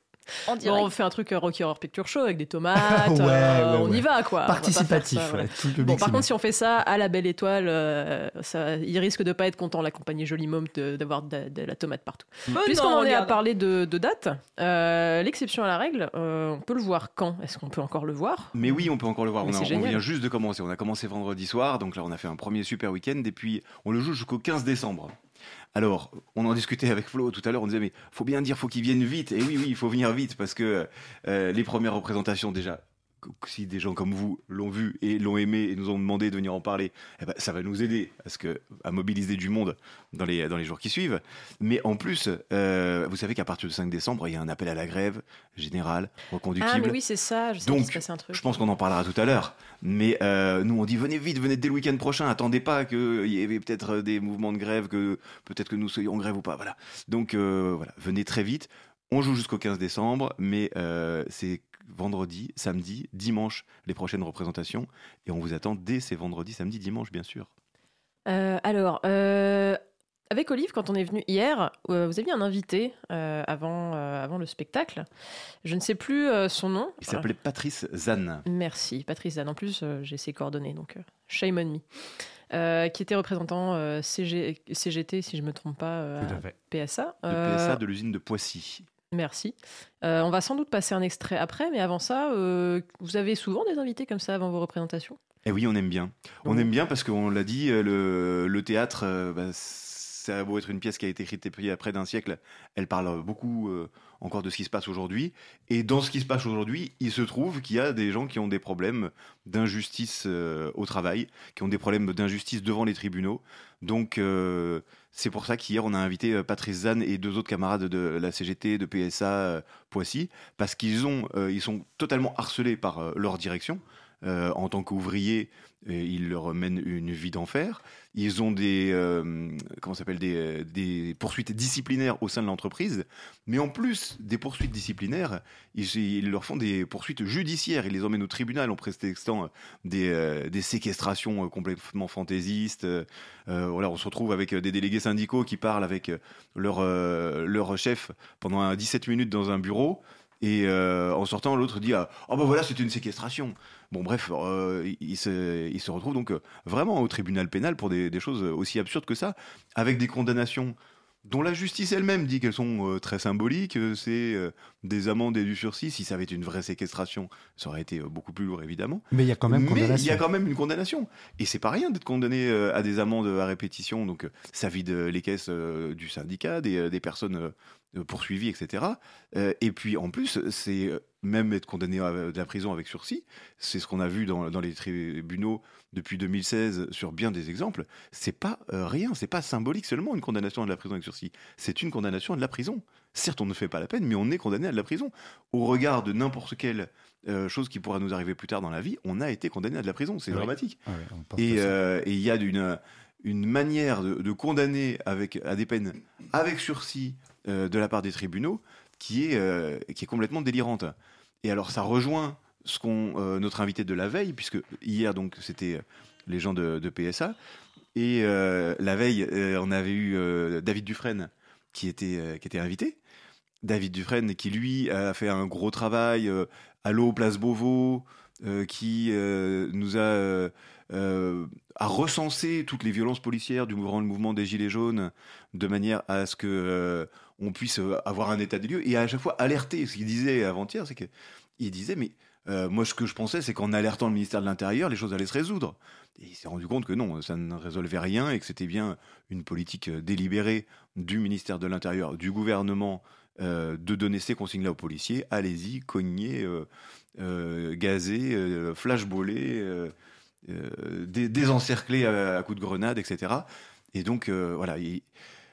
en direct. Bon, on fait un truc euh, Rocky Horror Picture Show avec des tomates, ouais, euh, ouais, on ouais. y va quoi. Participatif, On va pas faire ça, ouais. ouais. Tout le public Bon, par s'y contre, met. si on fait ça à la Belle Étoile, euh, ça, il risque de pas être content la compagnie Joli Môme de- d'avoir de, de la tomate partout. Oh Puisqu'on non, en est à regarde. parler de, de date, euh, l'exception à la règle, euh, on peut le voir quand ? Est-ce qu'on peut encore le voir ? Mais oui, on peut encore le voir. Mais On, a- c'est on génial. vient juste de commencer. On a commencé vendredi soir, donc là on a fait un premier super week-end et puis on le joue jusqu'au quinze décembre. Alors, on en discutait avec Flo tout à l'heure, on disait mais faut bien dire, faut qu'ils viennent vite. Et oui, oui, il faut venir vite parce que euh, les premières représentations déjà, si des gens comme vous l'ont vu et l'ont aimé et nous ont demandé de venir en parler, eh ben, ça va nous aider à, ce que, à mobiliser du monde dans les, dans les jours qui suivent. Mais en plus, euh, vous savez qu'à partir du cinq décembre, il y a un appel à la grève générale, reconductible. Ah mais oui, c'est ça, je sais qu'il Donc, se passait un truc. je pense qu'on en parlera tout à l'heure. Mais euh, nous, on dit venez vite, venez dès le week-end prochain. Attendez pas qu'il y ait peut-être des mouvements de grève, que peut-être que nous soyons en grève ou pas. Voilà. Donc euh, voilà, venez très vite. On joue jusqu'au quinze décembre, mais euh, c'est vendredi, samedi, dimanche les prochaines représentations. Et on vous attend dès ces vendredis, samedi, dimanche, bien sûr. Euh, alors, euh, avec Olive, quand on est venu hier, euh, vous aviez un invité euh, avant, euh, avant le spectacle. Je ne sais plus euh, son nom. Il s'appelait Patrice Zahn. Merci, Patrice Zahn. En plus, euh, j'ai ses coordonnées, donc euh, shame on me. Euh, qui était représentant euh, C G... C G T, si je ne me trompe pas, euh, Tout à à fait. P S A. De Euh, P S A de l'usine de Poissy. Merci. Euh, on va sans doute passer un extrait après, mais avant ça, euh, vous avez souvent des invités comme ça avant vos représentations ? Eh oui, on aime bien. On aime bien parce qu'on l'a dit, le, le théâtre, euh, bah, ça a beau être une pièce qui a été écrite il y a près d'un siècle, elle parle beaucoup euh, encore de ce qui se passe aujourd'hui. Et dans ce qui se passe aujourd'hui, il se trouve qu'il y a des gens qui ont des problèmes d'injustice euh, au travail, qui ont des problèmes d'injustice devant les tribunaux. Donc euh, c'est pour ça qu'hier on a invité euh, Patrice Zahn et deux autres camarades de la C G T, de P S A euh, Poissy, parce qu'ils ont, euh, ils sont totalement harcelés par euh, leur direction. Euh, en tant qu'ouvriers, euh, ils leur mènent une vie d'enfer. Ils ont des, euh, comment ça s'appelle, des, des poursuites disciplinaires au sein de l'entreprise. Mais en plus des poursuites disciplinaires, ils, ils leur font des poursuites judiciaires. Ils les emmènent au tribunal en prétextant des, euh, des séquestrations complètement fantaisistes. Euh, voilà, on se retrouve avec des délégués syndicaux qui parlent avec leur, euh, leur chef pendant dix-sept minutes dans un bureau. Et euh, en sortant, l'autre dit ah oh ben voilà, c'était une séquestration. Bon bref, euh, il, se, il se retrouve donc vraiment au tribunal pénal pour des, des choses aussi absurdes que ça, avec des condamnations dont la justice elle-même dit qu'elles sont euh, très symboliques. C'est euh, des amendes et du sursis. Si ça avait été une vraie séquestration, ça aurait été euh, beaucoup plus lourd évidemment. Mais il y a quand même Mais condamnation. il y a quand même une condamnation. Et c'est pas rien d'être condamné euh, à des amendes à répétition. Donc euh, ça vide euh, les caisses euh, du syndicat, des, euh, des personnes euh, poursuivies, et cetera. Euh, et puis en plus, c'est euh, même être condamné à de la prison avec sursis. C'est ce qu'on a vu dans, dans les tribunaux depuis deux mille seize sur bien des exemples. C'est pas euh, rien, c'est pas symbolique seulement une condamnation à de la prison avec sursis. C'est une condamnation à de la prison. Certes, on ne fait pas la peine, mais on est condamné à de la prison. Au regard de n'importe quelle euh, chose qui pourra nous arriver plus tard dans la vie, on a été condamné à de la prison. C'est Oui. dramatique. Ah ouais, on pense et que ça. euh, et il y a une, une manière de, de condamner avec, à des peines avec sursis euh, de la part des tribunaux qui est, euh, qui est complètement délirante. Et alors, ça rejoint ce qu'on, euh, notre invité de la veille, puisque hier, donc, c'était les gens de, de P S A. Et euh, la veille, euh, on avait eu euh, David Dufresne qui était, euh, qui était invité. David Dufresne qui, lui, a fait un gros travail euh, à l'eau, place Beauvau, euh, qui euh, nous a, euh, euh, a recensé toutes les violences policières du mouvement, le mouvement des Gilets jaunes de manière à ce que euh, on puisse avoir un état des lieux et à chaque fois alerter. Ce qu'il disait avant-hier, c'est qu'il disait, mais euh, moi, ce que je pensais, c'est qu'en alertant le ministère de l'Intérieur, les choses allaient se résoudre. Et il s'est rendu compte que non, ça ne résolvait rien et que c'était bien une politique délibérée du ministère de l'Intérieur, du gouvernement, euh, de donner ces consignes-là aux policiers. Allez-y, cognez, euh, euh, gazez, euh, flashballez, euh, euh, dé- désencerclez à, à coups de grenade, et cetera. Et donc, euh, voilà, il,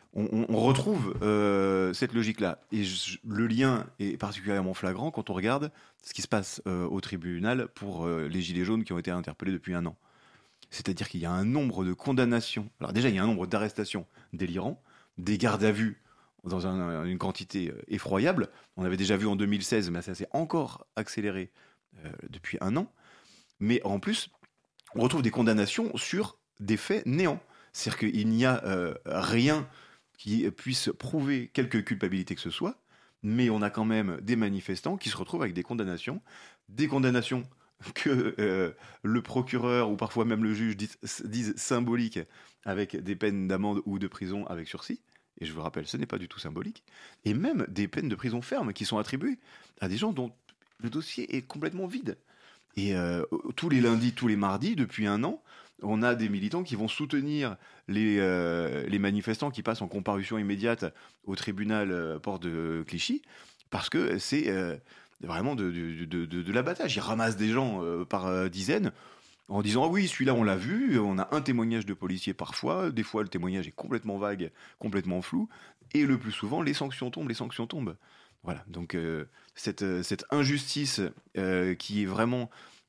on, on, on retrouve euh, cette logique-là. Et je, le lien est particulièrement flagrant quand on regarde ce qui se passe euh, au tribunal pour euh, les Gilets jaunes qui ont été interpellés depuis un an. C'est-à-dire qu'il y a un nombre de condamnations. Alors déjà, il y a un nombre d'arrestations délirants, des gardes à vue dans un, une quantité effroyable. On avait déjà vu en deux mille seize, mais ça s'est encore accéléré euh, depuis un an. Mais en plus, on retrouve des condamnations sur des faits néants. C'est-à-dire qu'il n'y a euh, rien qui puisse prouver quelque culpabilité que ce soit, mais on a quand même des manifestants qui se retrouvent avec des condamnations, des condamnations que euh, le procureur ou parfois même le juge disent, disent symboliques, avec des peines d'amende ou de prison avec sursis. Et je vous rappelle, ce n'est pas du tout symbolique. Et même des peines de prison ferme qui sont attribuées à des gens dont le dossier est complètement vide. Et euh, tous les lundis, tous les mardis, depuis un an, on a des militants qui vont soutenir les, euh, les manifestants qui passent en comparution immédiate au tribunal euh, Porte de Clichy, parce que c'est euh, vraiment de, de, de, de, de l'abattage. Ils ramassent des gens euh, par euh, dizaines, en disant « Ah oui, celui-là, on l'a vu, on a un témoignage de policier parfois, des fois le témoignage est complètement vague, complètement flou, et le plus souvent, les sanctions tombent, les sanctions tombent. » Voilà, donc euh, cette, cette injustice euh, qui est vraiment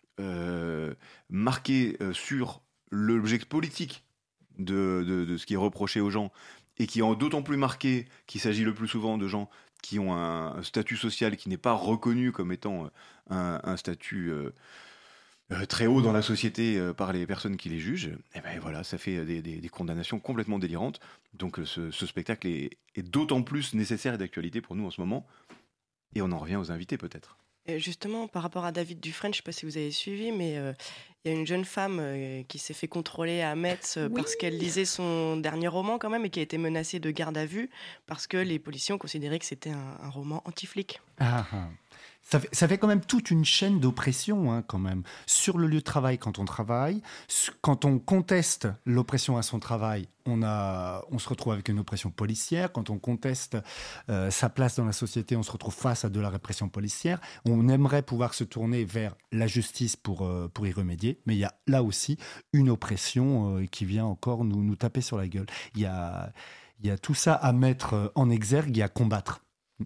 euh, marquée euh, sur l'objectif politique de, de, de ce qui est reproché aux gens, et qui est d'autant plus marqué qu'il s'agit le plus souvent de gens qui ont un, un statut social qui n'est pas reconnu comme étant un, un statut... Euh, Euh, très haut dans la société euh, par les personnes qui les jugent, et ben voilà, ça fait des, des, des condamnations complètement délirantes. Donc euh, ce, ce spectacle est, est d'autant plus nécessaire et d'actualité pour nous en ce moment. Et on en revient aux invités peut-être. Et justement, par rapport à David Dufresne, je ne sais pas si vous avez suivi, mais il euh, y a une jeune femme euh, qui s'est fait contrôler à Metz euh, oui. parce qu'elle lisait son dernier roman quand même et qui a été menacée de garde à vue parce que les policiers ont considéré que c'était un, un roman anti-flic. Ah, ah. Ça fait, ça fait quand même toute une chaîne d'oppression, hein, quand même. Sur le lieu de travail, quand on travaille, quand on conteste l'oppression à son travail, on, a, on se retrouve avec une oppression policière. Quand on conteste euh, sa place dans la société, on se retrouve face à de la répression policière. On aimerait pouvoir se tourner vers la justice pour, euh, pour y remédier, mais il y a là aussi une oppression euh, qui vient encore nous, nous taper sur la gueule. Il y a, il y a tout ça à mettre en exergue et à combattre.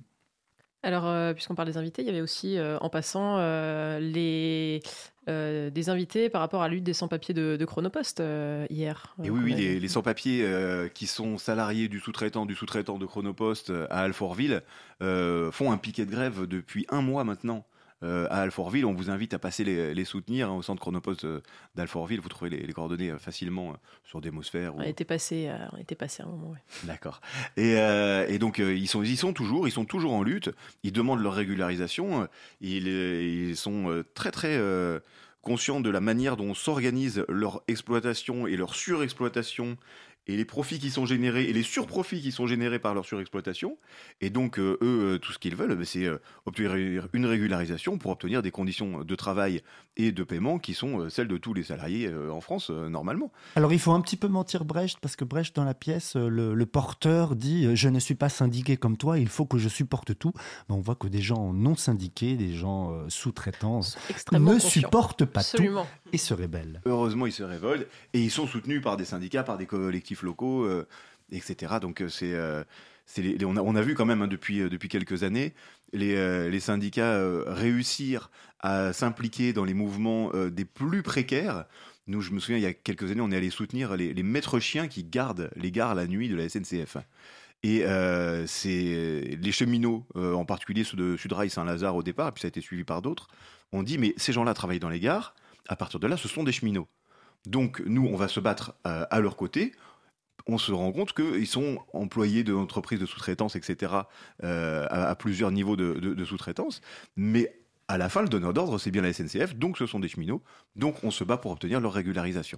Alors, euh, puisqu'on parle des invités, il y avait aussi, euh, en passant, euh, les, euh, des invités par rapport à la lutte des sans-papiers de, de Chronopost euh, hier. Et oui, oui, les, les sans-papiers euh, qui sont salariés du sous-traitant, du sous-traitant de Chronopost à Alfortville euh, font un piquet de grève depuis un mois maintenant. Euh, à Alfortville, on vous invite à passer les, les soutenir hein, au centre Chronopost euh, d'Alfortville. Vous trouvez les, les coordonnées euh, facilement euh, sur Démosphère. Ou... On était passé, euh, on était passé à un moment. Ouais. D'accord. Et, euh, et donc euh, ils sont, ils sont toujours, ils sont toujours en lutte. Ils demandent leur régularisation. Ils, ils sont euh, très très euh, conscients de la manière dont s'organise leur exploitation et leur surexploitation. Et les profits qui sont générés, et les surprofits qui sont générés par leur surexploitation. Et donc, euh, eux, tout ce qu'ils veulent, c'est euh, obtenir une régularisation pour obtenir des conditions de travail et de paiement qui sont euh, celles de tous les salariés euh, en France, euh, normalement. Alors, il faut un petit peu mentir Brecht, parce que Brecht, dans la pièce, le, le porteur dit « Je ne suis pas syndiqué comme toi, il faut que je supporte tout ». Mais on voit que des gens non syndiqués, des gens euh, sous-traitants, ne conscient. supportent pas Absolument. tout et se rebellent. Heureusement, ils se révoltent, et ils sont soutenus par des syndicats, par des collectifs locaux, euh, et cetera. Donc c'est, euh, c'est les, les, on, a, on a vu quand même hein, depuis, euh, depuis quelques années les, euh, les syndicats euh, réussir à s'impliquer dans les mouvements euh, des plus précaires. Nous, je me souviens, il y a quelques années, on est allé soutenir les, les maîtres chiens qui gardent les gares la nuit de la S N C F. Et euh, c'est les cheminots, euh, en particulier ceux de Sudrail Saint-Lazare au départ, et puis ça a été suivi par d'autres, on dit mais ces gens-là travaillent dans les gares, à partir de là, ce sont des cheminots. Donc nous, on va se battre euh, à leur côté. On se rend compte qu'ils sont employés d'entreprises de sous-traitance, et cetera, euh, à, à plusieurs niveaux de, de, de sous-traitance. Mais à la fin, le donneur d'ordre, c'est bien la S N C F, donc ce sont des cheminots. Donc on se bat pour obtenir leur régularisation.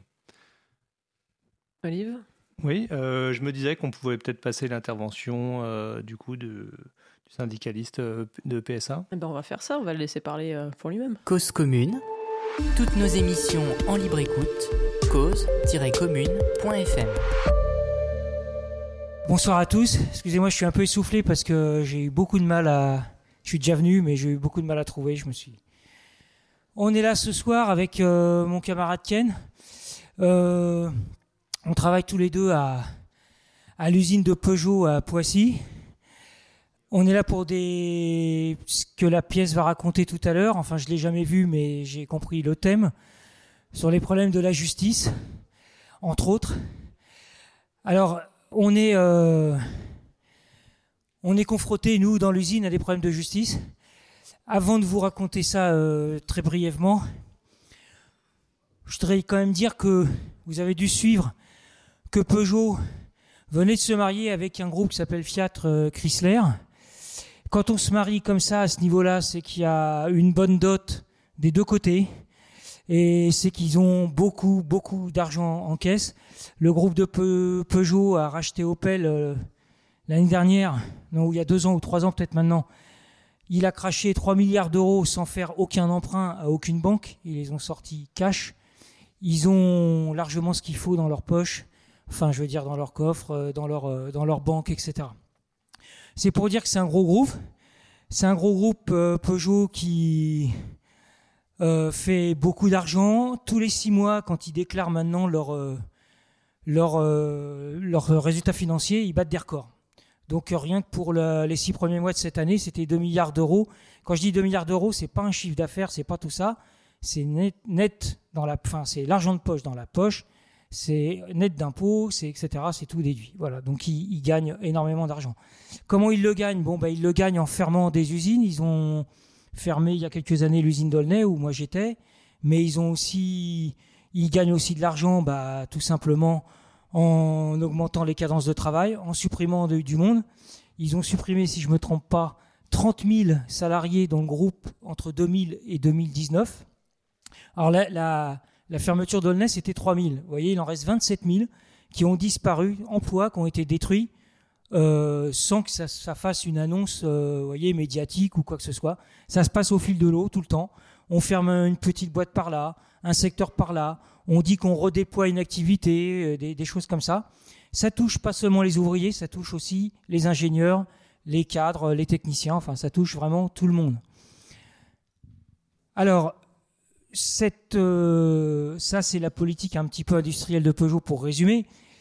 Olive ? Oui, euh, je me disais qu'on pouvait peut-être passer l'intervention euh, du coup de, du syndicaliste euh, de P S A. Eh ben on va faire ça, on va le laisser parler euh, pour lui-même. Cause commune. Toutes nos émissions en libre écoute. cause tiret commune point f m. Bonsoir à tous. Excusez-moi, je suis un peu essoufflé parce que j'ai eu beaucoup de mal à... Je suis déjà venu, mais j'ai eu beaucoup de mal à trouver. Je me suis... On est là ce soir avec euh, mon camarade Ken. Euh, on travaille tous les deux à, à l'usine de Peugeot à Poissy. On est là pour des... ce que la pièce va raconter tout à l'heure. Enfin, je ne l'ai jamais vu, mais j'ai compris le thème. Sur les problèmes de la justice, entre autres. Alors, on est, euh... on est confrontés, nous, dans l'usine, à des problèmes de justice. Avant de vous raconter ça euh, très brièvement, je voudrais quand même dire que vous avez dû suivre que Peugeot venait de se marier avec un groupe qui s'appelle Fiat euh, Chrysler. Quand on se marie comme ça, à ce niveau-là, c'est qu'il y a une bonne dot des deux côtés. Et c'est qu'ils ont beaucoup, beaucoup d'argent en caisse. Le groupe de Pe- Peugeot a racheté Opel euh, l'année dernière, non, il y a deux ans ou trois ans peut-être maintenant. Il a craché trois milliards d'euros sans faire aucun emprunt à aucune banque. Ils les ont sortis cash. Ils ont largement ce qu'il faut dans leur poche, enfin je veux dire dans leur coffre, dans leur, dans leur banque, et cetera. C'est pour dire que c'est un gros groupe. C'est un gros groupe euh, Peugeot qui euh, fait beaucoup d'argent. Tous les six mois, quand ils déclarent maintenant leur, euh, leur, euh, leur résultat financier, ils battent des records. Donc rien que pour le, les six premiers mois de cette année, c'était deux milliards d'euros. Quand je dis deux milliards d'euros, c'est pas un chiffre d'affaires, c'est pas tout ça. C'est net, net dans la, enfin c'est l'argent de poche dans la poche. C'est net d'impôts, c'est et cetera. C'est tout déduit. Voilà. Donc ils, ils gagnent énormément d'argent. Comment ils le gagnent ? Bon, ben ils le gagnent en fermant des usines. Ils ont fermé il y a quelques années l'usine d'Aulnay où moi j'étais, mais ils ont aussi, ils gagnent aussi de l'argent, bah tout simplement en augmentant les cadences de travail, en supprimant de, du monde. Ils ont supprimé, si je me trompe pas, trente mille salariés dans le groupe entre deux mille et deux mille dix-neuf. Alors la, la, la fermeture d'Aulnay, c'était trois mille. Vous voyez, il en reste vingt-sept mille qui ont disparu, emplois qui ont été détruits euh, sans que ça, ça fasse une annonce euh, vous voyez, médiatique ou quoi que ce soit. Ça se passe au fil de l'eau tout le temps. On ferme une petite boîte par là, un secteur par là. On dit qu'on redéploie une activité, euh, des, des choses comme ça. Ça touche pas seulement les ouvriers, ça touche aussi les ingénieurs, les cadres, les techniciens. Enfin, ça touche vraiment tout le monde. Alors, cette, euh, ça, c'est la politique un petit peu industrielle de Peugeot, pour résumer.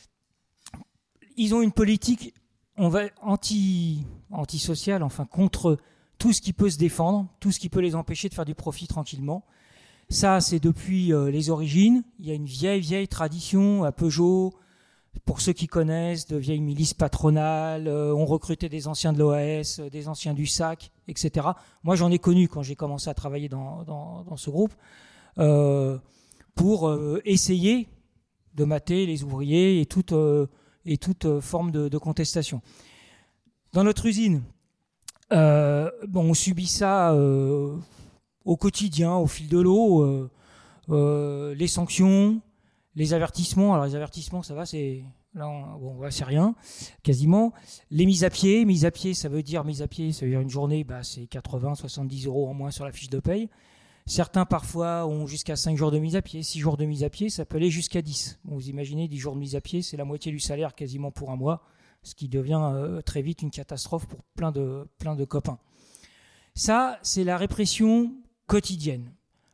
Ils ont une politique on va, anti, antisociale, enfin, contre tout ce qui peut se défendre, tout ce qui peut les empêcher de faire du profit tranquillement. Ça, c'est depuis euh, les origines. Il y a une vieille, vieille tradition à Peugeot, pour ceux qui connaissent, de vieilles milices patronales. Euh, on recrutait des anciens de l'O A S, euh, des anciens du S A C, et cetera. Moi, j'en ai connu quand j'ai commencé à travailler dans, dans, dans ce groupe, euh, pour euh, essayer de mater les ouvriers et toute, euh, et toute euh, forme de, de contestation. Dans notre usine, euh, bon, on subit ça euh, au quotidien, au fil de l'eau, euh, euh, les sanctions, les avertissements. Alors les avertissements, ça va, c'est là, on, bon, ouais, c'est rien, quasiment. Les mises à pied, mises à pied, ça veut dire mise à pied, ça veut dire une journée, bah, c'est quatre-vingts, soixante-dix euros en moins sur la fiche de paye. Certains parfois ont jusqu'à cinq jours de mise à pied, six jours de mise à pied, ça peut aller jusqu'à dix. Bon, vous imaginez, dix jours de mise à pied, c'est la moitié du salaire quasiment pour un mois, ce qui devient euh, très vite une catastrophe pour plein de, plein de copains. Ça, c'est la répression quotidienne.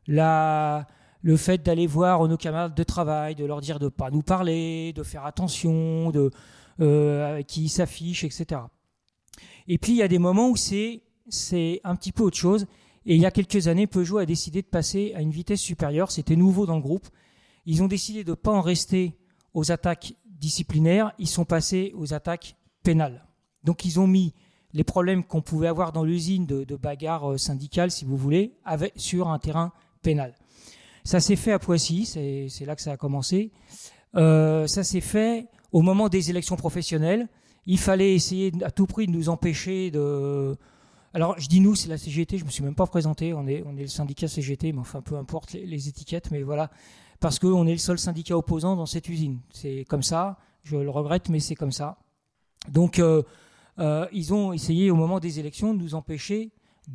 La, le fait d'aller voir nos camarades de travail, de leur dire de ne pas nous parler, de faire attention, de euh, qui s'affichent, et cetera. Et puis, il y a des moments où c'est, c'est un petit peu autre chose. Et il y a quelques années, Peugeot a décidé de passer à une vitesse supérieure. C'était nouveau dans le groupe. Ils ont décidé de ne pas en rester aux attaques disciplinaires. Ils sont passés aux attaques pénales. Donc, ils ont mis les problèmes qu'on pouvait avoir dans l'usine de, de bagarre syndicale, si vous voulez, avec, sur un terrain pénal. Ça s'est fait à Poissy, c'est, c'est là que ça a commencé. Euh, ça s'est fait au moment des élections professionnelles. Il fallait essayer à tout prix de nous empêcher de... Alors, je dis nous, c'est la C G T, je ne me suis même pas présenté, on est, on est le syndicat C G T, mais enfin, peu importe les, les étiquettes, mais voilà, parce qu'on est le seul syndicat opposant dans cette usine. C'est comme ça, je le regrette, mais c'est comme ça. Donc, euh, euh, ils ont essayé au moment des élections de nous empêcher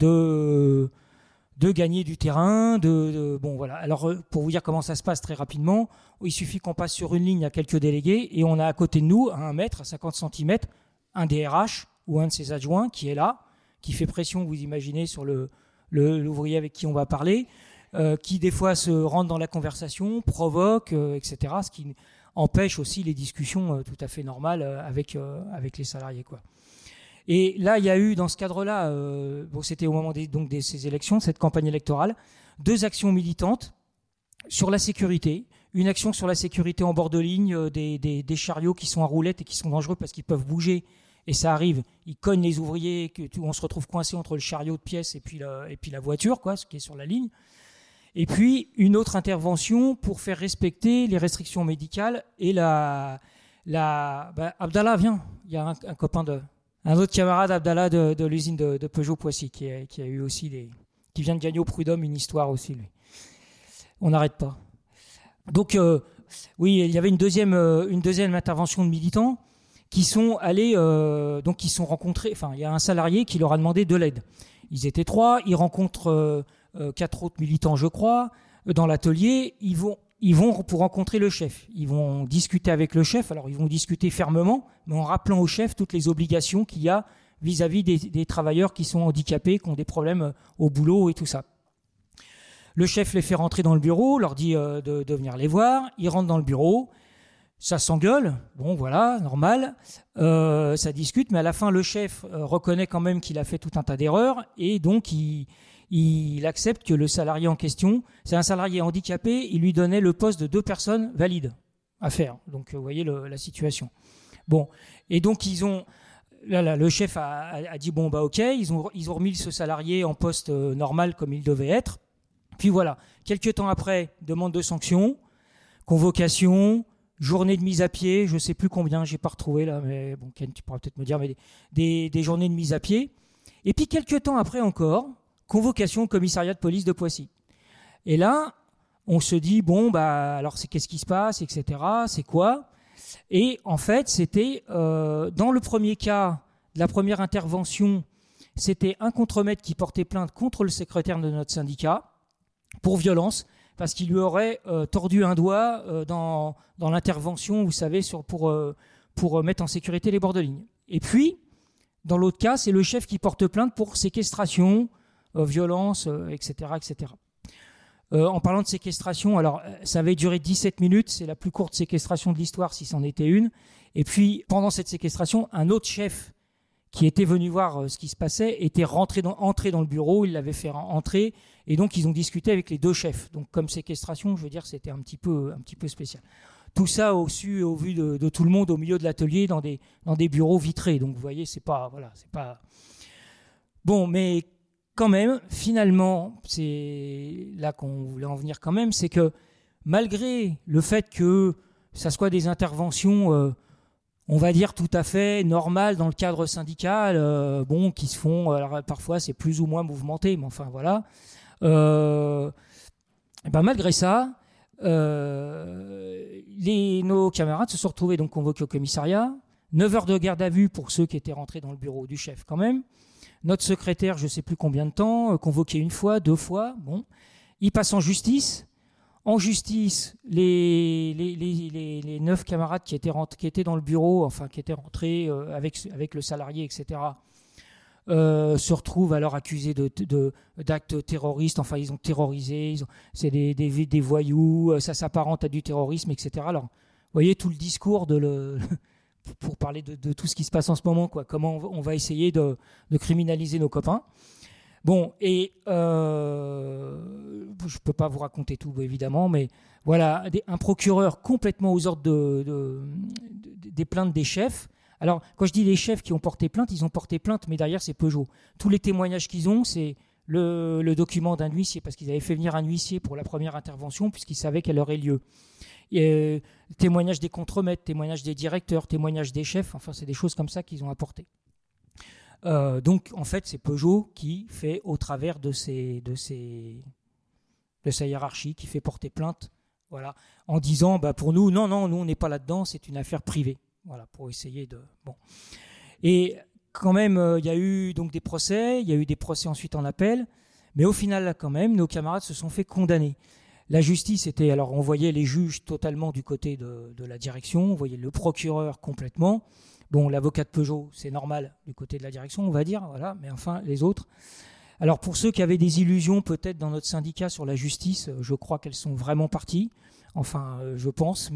de, de gagner du terrain, de, de bon voilà. Alors, pour vous dire comment ça se passe très rapidement, il suffit qu'on passe sur une ligne à quelques délégués et on a à côté de nous, à un mètre, à cinquante centimètres, un D R H ou un de ses adjoints qui est là, qui fait pression, vous imaginez, sur le, le, l'ouvrier avec qui on va parler, euh, qui des fois se rentre dans la conversation, provoque, euh, et cetera. Ce qui, empêche aussi les discussions euh, tout à fait normales euh, avec, euh, avec les salariés, quoi. Et là, il y a eu, dans ce cadre-là, euh, bon, c'était au moment des, donc de ces élections, cette campagne électorale, deux actions militantes sur la sécurité. Une action sur la sécurité en bord de ligne, euh, des, des, des chariots qui sont à roulettes et qui sont dangereux parce qu'ils peuvent bouger. Et ça arrive, ils cognent les ouvriers, que, on se retrouve coincé entre le chariot de pièces et puis la, et puis la voiture, quoi, ce qui est sur la ligne. Et puis, une autre intervention pour faire respecter les restrictions médicales et la... la bah, Abdallah, viens, il y a un, un copain de... Un autre camarade, Abdallah, de, de l'usine de, de Peugeot-Poissy, qui a, qui a eu aussi des... qui vient de gagner au Prud'homme une histoire aussi, lui. On n'arrête pas. Donc, euh, oui, il y avait une deuxième, euh, une deuxième intervention de militants qui sont allés, euh, donc qui sont rencontrés. Enfin, il y a un salarié qui leur a demandé de l'aide. Ils étaient trois, ils rencontrent euh, euh, quatre autres militants, je crois, dans l'atelier. Ils vont, ils vont pour rencontrer le chef. Ils vont discuter avec le chef. Alors, ils vont discuter fermement, mais en rappelant au chef toutes les obligations qu'il y a vis-à-vis des, des travailleurs qui sont handicapés, qui ont des problèmes au boulot et tout ça. Le chef les fait rentrer dans le bureau, leur dit euh, de, de venir les voir. Ils rentrent dans le bureau, ça s'engueule, bon voilà, normal. Euh, ça discute, mais à la fin, le chef euh, reconnaît quand même qu'il a fait tout un tas d'erreurs et donc il, il accepte que le salarié en question, c'est un salarié handicapé, il lui donnait le poste de deux personnes valides à faire. Donc vous voyez le, la situation. Bon, et donc ils ont... Là, là, le chef a, a, a dit bon bah ok, ils ont, ils ont remis ce salarié en poste euh, normal comme il devait être. Puis voilà, quelques temps après, demande de sanction, convocation, journée de mise à pied, je ne sais plus combien, j'ai pas retrouvé là, mais bon, Ken, tu pourras peut-être me dire, mais des, des, des journées de mise à pied. Et puis quelques temps après encore, convocation au commissariat de police de Poissy. Et là, on se dit bon bah alors c'est qu'est-ce qui se passe, et cetera. C'est quoi ? Et en fait, c'était euh, dans le premier cas, de la première intervention, c'était un contremaître qui portait plainte contre le secrétaire de notre syndicat pour violence, parce qu'il lui aurait euh, tordu un doigt euh, dans, dans l'intervention, vous savez, sur, pour, euh, pour mettre en sécurité les bords de ligne. Et puis, dans l'autre cas, c'est le chef qui porte plainte pour séquestration, euh, violence, euh, et cetera, et cetera. Euh, en parlant de séquestration, alors ça avait duré dix-sept minutes, c'est la plus courte séquestration de l'histoire si c'en était une. Et puis, pendant cette séquestration, un autre chef qui était venu voir euh, ce qui se passait était rentré dans, entré dans le bureau, il l'avait fait entrer, et donc ils ont discuté avec les deux chefs. Donc comme séquestration, je veux dire, c'était un petit peu, un petit peu spécial. Tout ça au su, au vu de, de tout le monde au milieu de l'atelier, dans des, dans des bureaux vitrés. Donc vous voyez, c'est pas, voilà, c'est pas bon, mais quand même, finalement, c'est là qu'on voulait en venir quand même, c'est que malgré le fait que ça soit des interventions, euh, on va dire tout à fait normales dans le cadre syndical, euh, bon, qui se font, alors parfois c'est plus ou moins mouvementé, mais enfin voilà. Euh, et ben malgré ça, euh, les, nos camarades se sont retrouvés donc convoqués au commissariat, neuf heures de garde à vue pour ceux qui étaient rentrés dans le bureau du chef quand même. Notre secrétaire, je ne sais plus combien de temps, euh, convoqué une fois, deux fois, bon. Il passe en justice. En justice, les, les, les, les, les neuf camarades qui étaient, rentrés, qui étaient dans le bureau, enfin qui étaient rentrés euh, avec, avec le salarié, et cetera, euh, se retrouvent alors accusés de, de, d'actes terroristes. Enfin, ils ont terrorisé, ils ont, c'est des, des, des voyous, ça s'apparente à du terrorisme, et cetera. Alors, vous voyez tout le discours de le... pour parler de, de tout ce qui se passe en ce moment, quoi. Comment on va essayer de, de criminaliser nos copains. Bon, et euh, je ne peux pas vous raconter tout, évidemment, mais voilà, des, un procureur complètement aux ordres de, de, de, des plaintes des chefs. Alors, quand je dis les chefs qui ont porté plainte, ils ont porté plainte, mais derrière, c'est Peugeot. Tous les témoignages qu'ils ont, c'est le, le document d'un huissier, parce qu'ils avaient fait venir un huissier pour la première intervention, puisqu'ils savaient qu'elle aurait lieu. Et, euh, témoignages des contremaîtres, témoignages des directeurs, témoignages des chefs, enfin c'est des choses comme ça qu'ils ont apportées. Euh, donc en fait c'est Peugeot qui fait au travers de, ses, de, ses, de sa hiérarchie, qui fait porter plainte, voilà, en disant bah, pour nous, non, non, nous on n'est pas là-dedans, c'est une affaire privée, voilà, pour essayer de... Bon. Et quand même, il euh, y a eu donc des procès, il y a eu des procès ensuite en appel, mais au final là quand même, nos camarades se sont fait condamner. La justice était, alors on voyait les juges totalement du côté de, de la direction, on voyait le procureur complètement. Bon, l'avocat de Peugeot, c'est normal du côté de la direction, on va dire, voilà, mais enfin les autres. Alors pour ceux qui avaient des illusions peut-être dans notre syndicat sur la justice, je crois qu'elles sont vraiment parties, enfin je pense, mais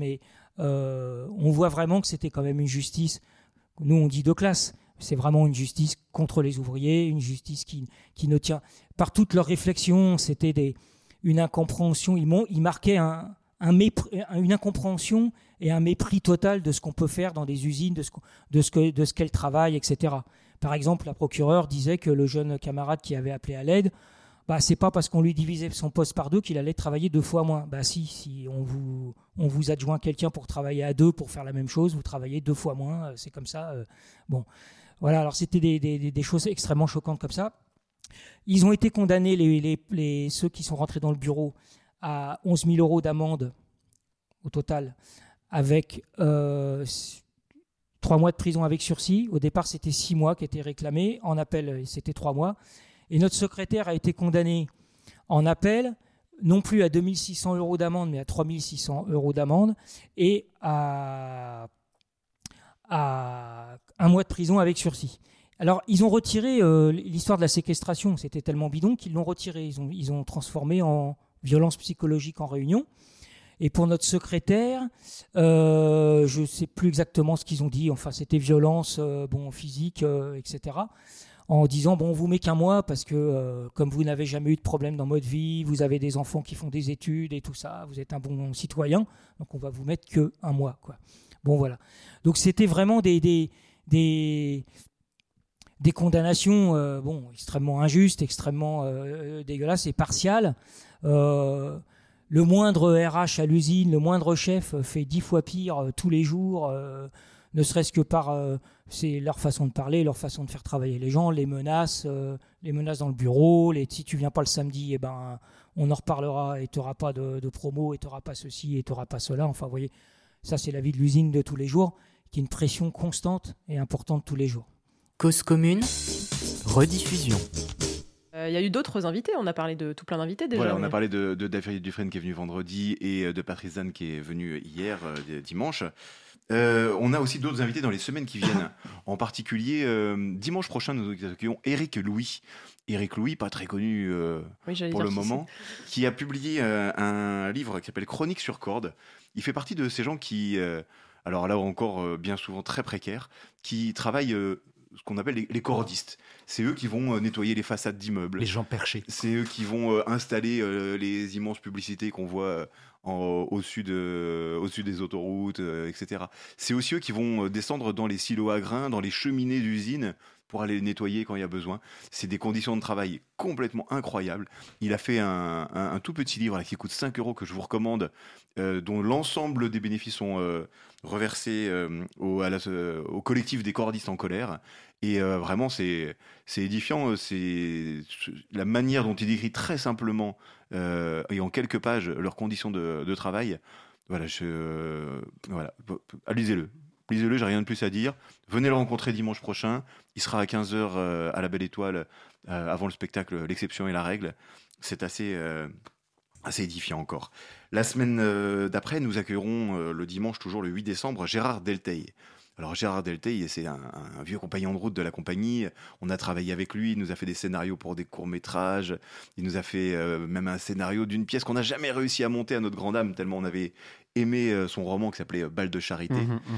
euh, on voit vraiment que c'était quand même une justice, nous on dit de classe, c'est vraiment une justice contre les ouvriers, une justice qui, qui ne tient, par toutes leurs réflexions, c'était des, une incompréhension, ils, ils marquaient un, un mépris, une incompréhension et un mépris total de ce qu'on peut faire dans des usines, de ce, de ce, que, de ce qu'elles travaillent, et cetera. Par exemple, la procureure disait que le jeune camarade qui avait appelé à l'aide, bah, c'est pas parce qu'on lui divisait son poste par deux qu'il allait travailler deux fois moins. Bah si, si on vous, on vous adjoint quelqu'un pour travailler à deux, pour faire la même chose, vous travaillez deux fois moins, c'est comme ça. Euh, bon, voilà, alors c'était des, des, des choses extrêmement choquantes comme ça. Ils ont été condamnés, les, les, les, ceux qui sont rentrés dans le bureau, à onze mille euros d'amende au total, avec euh, trois mois de prison avec sursis. Au départ, c'était six mois qui étaient réclamés. En appel, c'était trois mois. Et notre secrétaire a été condamné en appel, non plus à deux mille six cents euros d'amende, mais à trois mille six cents euros d'amende et à, à un mois de prison avec sursis. Alors, ils ont retiré euh, l'histoire de la séquestration. C'était tellement bidon qu'ils l'ont retiré. Ils ont, ils ont transformé en violence psychologique en réunion. Et pour notre secrétaire, euh, je ne sais plus exactement ce qu'ils ont dit. Enfin, c'était violence euh, bon, physique, euh, et cetera. En disant, bon, on vous met qu'un mois parce que euh, comme vous n'avez jamais eu de problème dans votre vie, vous avez des enfants qui font des études et tout ça, vous êtes un bon citoyen, donc on va vous mettre qu'un mois, quoi. Bon, voilà. Donc, c'était vraiment des, des, des, des condamnations euh, bon, extrêmement injustes, extrêmement euh, dégueulasses et partiales. Euh, le moindre R H à l'usine, le moindre chef fait dix fois pire euh, tous les jours, euh, ne serait-ce que par euh, c'est leur façon de parler, leur façon de faire travailler les gens, les menaces, euh, les menaces dans le bureau, les, si tu viens pas le samedi, eh ben, on en reparlera et tu n'auras pas de, de promo, et tu n'auras pas ceci, et tu n'auras pas cela. Enfin, vous voyez, ça c'est la vie de l'usine de tous les jours, qui est une pression constante et importante tous les jours. Cause commune, rediffusion. Il euh, y a eu d'autres invités, on a parlé de tout plein d'invités déjà. Voilà, on mais... a parlé de, de David Dufresne qui est venu vendredi et de Patrice Zahn qui est venu hier, euh, dimanche. Euh, on a aussi d'autres invités dans les semaines qui viennent. En particulier, euh, dimanche prochain, nous accueillons Éric Louis. Éric Louis, pas très connu euh, oui, pour le moment, c'est. qui a publié euh, un livre qui s'appelle Chronique sur corde. Il fait partie de ces gens qui, euh, alors là encore, euh, bien souvent très précaires, qui travaillent... Euh, ce qu'on appelle les, les cordistes. C'est eux qui vont euh, nettoyer les façades d'immeubles. Les gens perchés. C'est eux qui vont euh, installer euh, les immenses publicités qu'on voit euh, en, au-dessus, de, au-dessus des autoroutes, euh, et cetera. C'est aussi eux qui vont euh, descendre dans les silos à grains, dans les cheminées d'usines pour aller les nettoyer quand il y a besoin. C'est des conditions de travail complètement incroyables. Il a fait un, un, un tout petit livre là, qui coûte cinq euros que je vous recommande, euh, dont l'ensemble des bénéfices sont euh, reversés euh, au, à la, euh, au collectif des cordistes en colère. Et euh, vraiment, c'est, c'est édifiant. C'est la manière dont il décrit très simplement euh, et en quelques pages leurs conditions de, de travail. Voilà, je, euh, voilà, lisez-le. Lisez-le, j'ai rien de plus à dire. Venez le rencontrer dimanche prochain. Il sera à quinze heures euh, à la Belle Étoile, euh, avant le spectacle L'exception et la règle. C'est assez, euh, assez édifiant encore. La semaine euh, d'après, nous accueillerons euh, le dimanche, toujours le huit décembre, Gérard Delteil. Alors Gérard Delteil, c'est un, un vieux compagnon de route de la compagnie. On a travaillé avec lui, il nous a fait des scénarios pour des courts-métrages. Il nous a fait euh, même un scénario d'une pièce qu'on n'a jamais réussi à monter à notre grande âme, tellement on avait aimé euh, son roman qui s'appelait Bal de charité. Mmh, mmh.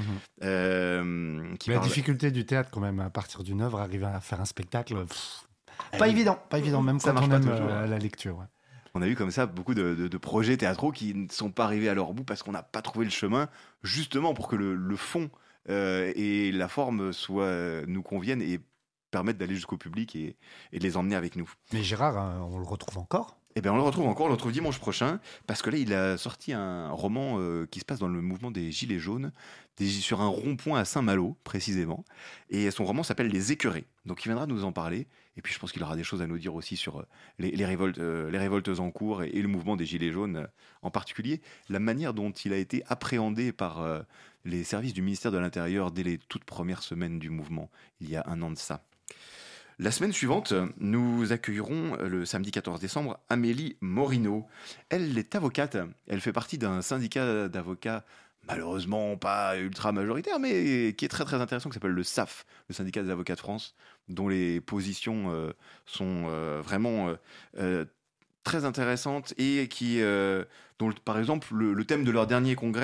Euh, qui la parle... difficulté du théâtre quand même, à partir d'une œuvre, arriver à faire un spectacle, pff, pas évident, pas évident, même ça quand on aime euh, la lecture. Ouais. On a eu comme ça beaucoup de, de, de projets théâtraux qui ne sont pas arrivés à leur bout parce qu'on n'a pas trouvé le chemin, justement pour que le, le fond euh, et la forme soient, euh, nous conviennent et permettent d'aller jusqu'au public et, et de les emmener avec nous. Mais Gérard, hein, on le retrouve encore ? Eh bien, on le retrouve encore, on le retrouve dimanche prochain, parce que là, il a sorti un roman euh, qui se passe dans le mouvement des Gilets jaunes, des, sur un rond-point à Saint-Malo, précisément. Et son roman s'appelle Les Écœurés. Donc, il viendra nous en parler. Et puis, je pense qu'il aura des choses à nous dire aussi sur les, les, révoltes, euh, les révoltes en cours et, et le mouvement des Gilets jaunes euh, en particulier. La manière dont il a été appréhendé par euh, les services du ministère de l'Intérieur dès les toutes premières semaines du mouvement, il y a un an de ça. La semaine suivante, nous accueillerons le samedi quatorze décembre Amélie Morino. Elle est avocate, elle fait partie d'un syndicat d'avocats malheureusement pas ultra majoritaire, mais qui est très très intéressant, qui s'appelle le S A F, le syndicat des avocats de France, dont les positions euh, sont euh, vraiment euh, euh, très intéressantes et qui, euh, dont par exemple le, le thème de leur dernier congrès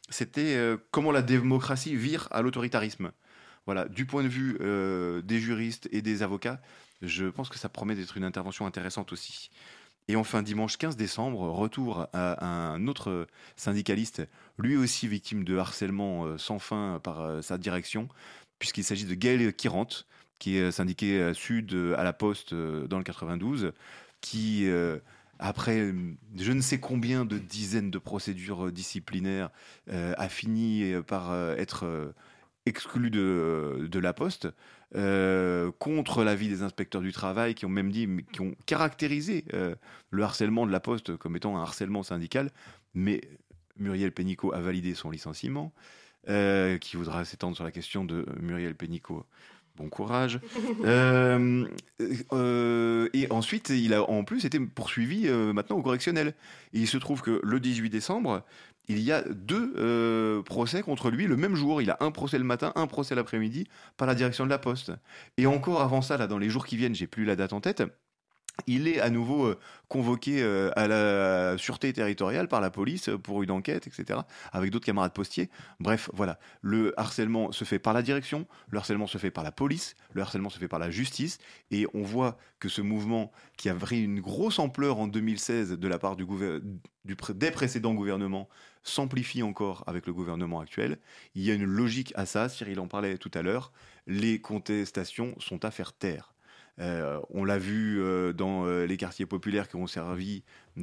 c'était euh, comment la démocratie vire à l'autoritarisme. Voilà, du point de vue euh, des juristes et des avocats, je pense que ça promet d'être une intervention intéressante aussi. Et enfin, dimanche quinze décembre, retour à, à un autre syndicaliste, lui aussi victime de harcèlement euh, sans fin par euh, sa direction, puisqu'il s'agit de Gaël Kirant, qui est syndiqué euh, Sud euh, à la Poste euh, dans le quatre-vingt-douze, qui, euh, après euh, je ne sais combien de dizaines de procédures disciplinaires, euh, a fini par euh, être euh, exclu de, de la Poste, euh, contre l'avis des inspecteurs du travail, qui ont même dit, qui ont caractérisé euh, le harcèlement de la Poste comme étant un harcèlement syndical, mais Muriel Pénicaud a validé son licenciement. Euh, qui voudra s'étendre sur la question de Muriel Pénicaud. Bon courage. euh, euh, et ensuite, il a en plus été poursuivi euh, maintenant au correctionnel. Et il se trouve que le dix-huit décembre, il y a deux euh, procès contre lui le même jour. Il a un procès le matin, un procès l'après-midi par la direction de la Poste. Et encore avant ça, là, dans les jours qui viennent, j'ai plus la date en tête, il est à nouveau euh, convoqué euh, à la sûreté territoriale par la police pour une enquête, et cetera, avec d'autres camarades postiers. Bref, voilà. Le harcèlement se fait par la direction, le harcèlement se fait par la police, le harcèlement se fait par la justice, et on voit que ce mouvement, qui a pris une grosse ampleur en deux mille seize de la part du gouver- du pré- des précédents gouvernements, s'amplifie encore avec le gouvernement actuel. Il y a une logique à ça, Cyril en parlait tout à l'heure, les contestations sont à faire taire. Euh, on l'a vu euh, dans euh, les quartiers populaires qui ont servi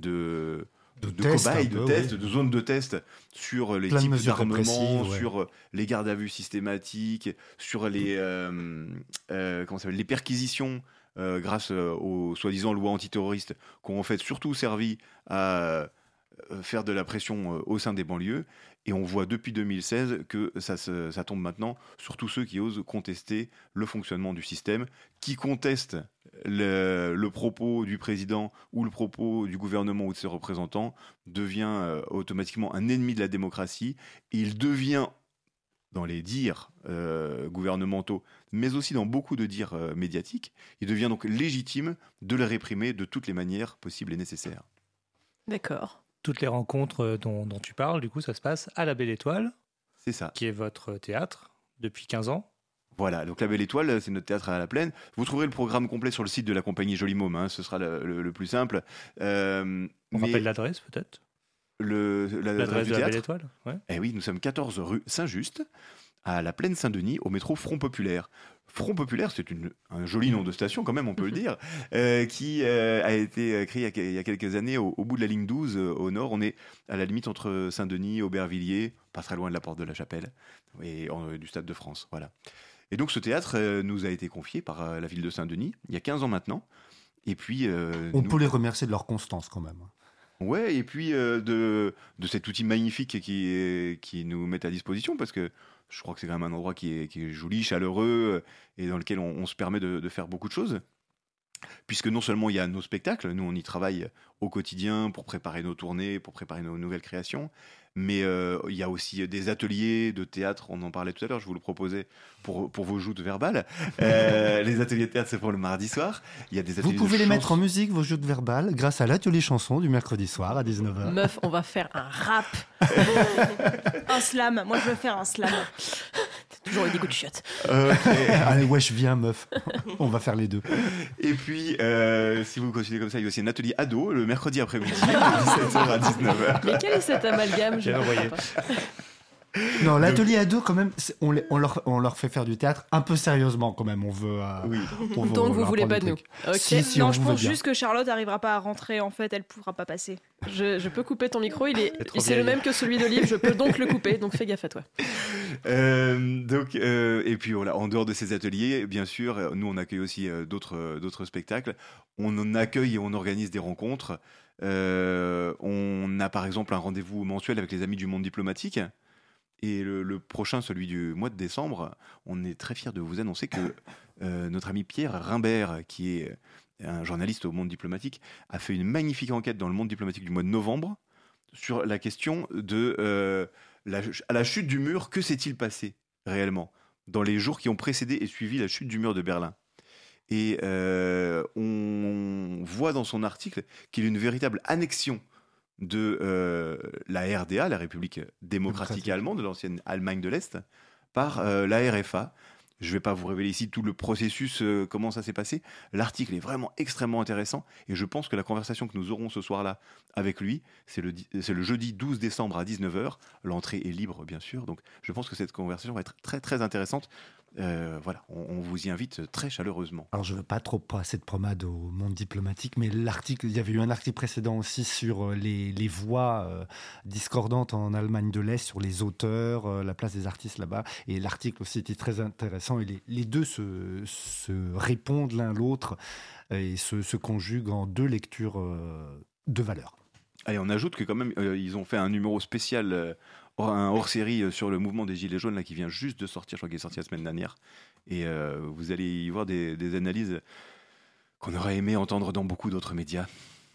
de, de, de test, cobayes, de peu, tests, oui. de zones de test sur les Plein de types mesures d'armement, répressives, sur ouais. les gardes à vue systématiques, sur les, euh, euh, comment ça s'appelle, les perquisitions euh, grâce euh, aux soi-disant lois antiterroristes qui ont en fait surtout servi à euh, faire de la pression euh, au sein des banlieues. Et on voit depuis deux mille seize que ça, se, ça tombe maintenant sur tous ceux qui osent contester le fonctionnement du système, qui contestent le, le propos du président ou le propos du gouvernement ou de ses représentants, devient euh, automatiquement un ennemi de la démocratie. Et il devient, dans les dires euh, gouvernementaux, mais aussi dans beaucoup de dires euh, médiatiques, il devient donc légitime de le réprimer de toutes les manières possibles et nécessaires. D'accord. Toutes les rencontres dont, dont tu parles, du coup, ça se passe à la Belle Étoile. C'est ça. Qui est votre théâtre depuis quinze ans. Voilà, donc la Belle Étoile, c'est notre théâtre à la Plaine. Vous trouverez le programme complet sur le site de la compagnie Joli Môme, hein, ce sera le, le, le plus simple. Euh, On mais rappelle l'adresse, peut-être le, la, L'adresse du de la théâtre. Belle Étoile, ouais. Eh oui, nous sommes quatorze rue Saint-Just, à la Plaine Saint-Denis, au métro Front Populaire. Front Populaire, c'est une, un joli nom de station quand même, on peut le dire, euh, qui euh, a été créé il y a quelques années au, au bout de la ligne douze, euh, au nord. On est à la limite entre Saint-Denis, Aubervilliers, pas très loin de la Porte de la Chapelle, et euh, du Stade de France. Voilà. Et donc ce théâtre euh, nous a été confié par euh, la ville de Saint-Denis, il y a quinze ans maintenant. Et puis, euh, On nous... peut les remercier de leur constance quand même. Ouais, et puis euh, de, de cet outil magnifique qui, qui nous met à disposition, parce que je crois que c'est quand même un endroit qui est, qui est joli, chaleureux, et dans lequel on, on se permet de, de faire beaucoup de choses. Puisque non seulement il y a nos spectacles, nous on y travaille au quotidien pour préparer nos tournées, pour préparer nos nouvelles créations, mais euh, il y a aussi des ateliers de théâtre, on en parlait tout à l'heure, je vous le proposais pour, pour vos joutes verbales. Euh, les ateliers de théâtre, c'est pour le mardi soir. Il y a des ateliers Vous pouvez de les chans- mettre en musique, vos joutes verbales, grâce à l'atelier chanson du mercredi soir à dix-neuf heures. Meuf, on va faire un rap. Un slam. Moi, je veux faire un slam. T'as toujours eu des coups de chiottes. Allez, ouais, je viens, meuf. On va faire les deux. Et puis, euh, si vous continuez comme ça, il y a aussi un atelier ado le mercredi après-midi, de dix-sept heures à dix-neuf heures. Mais quel est cet amalgame? Je J'ai comprends envoyé. pas. Non, l'atelier ado, quand même, c'est- on, les- on, leur, on leur fait faire du théâtre un peu sérieusement, quand même. On veut. euh, Oui. on veut Donc vous leur voulez apprendre pas de des nous. trucs. Ok. Si, si, on non, je vous veut pense bien. juste que Charlotte arrivera pas à rentrer. En fait, elle pourra pas passer. Je, je peux couper ton micro, il est, C'est trop c'est le vieille. même que celui d'Olive, je peux donc le couper, donc fais gaffe à toi. Euh, donc, euh, et puis voilà, en dehors de ces ateliers, bien sûr, euh, nous on accueille aussi euh, d'autres, euh, d'autres spectacles. On en accueille et on organise des rencontres. Euh, on a par exemple un rendez-vous mensuel avec les Amis du Monde Diplomatique. Et le, le prochain, celui du mois de décembre, on est très fiers de vous annoncer que euh, notre ami Pierre Rimbert, qui est un journaliste au Monde Diplomatique, a fait une magnifique enquête dans le Monde Diplomatique du mois de novembre sur la question de euh, la, à la chute du mur, que s'est-il passé réellement dans les jours qui ont précédé et suivi la chute du mur de Berlin. Et euh, on voit dans son article qu'il y a une véritable annexion de euh, la R D A, la République démocratique allemande, de l'ancienne Allemagne de l'Est, par euh, la R F A. Je ne vais pas vous révéler ici tout le processus, euh, comment ça s'est passé. L'article est vraiment extrêmement intéressant et je pense que la conversation que nous aurons ce soir-là avec lui, c'est le, c'est le jeudi douze décembre à dix-neuf heures. L'entrée est libre, bien sûr. Donc je pense que cette conversation va être très, très intéressante. Euh, voilà, on, on vous y invite très chaleureusement. Alors je ne veux pas trop passer de pommade au monde diplomatique, mais l'article, il y avait eu un article précédent aussi sur les, les voix euh, discordantes en Allemagne de l'Est, sur les auteurs, euh, la place des artistes là-bas, et l'article aussi était très intéressant, et les, les deux se, se répondent l'un l'autre et se, se conjuguent en deux lectures euh, de valeur. Allez, on ajoute que quand même, euh, ils ont fait un numéro spécial, euh, un hors-série sur le mouvement des Gilets jaunes là, qui vient juste de sortir, je crois qu'il est sorti la semaine dernière. Et euh, vous allez y voir des, des analyses qu'on aurait aimé entendre dans beaucoup d'autres médias.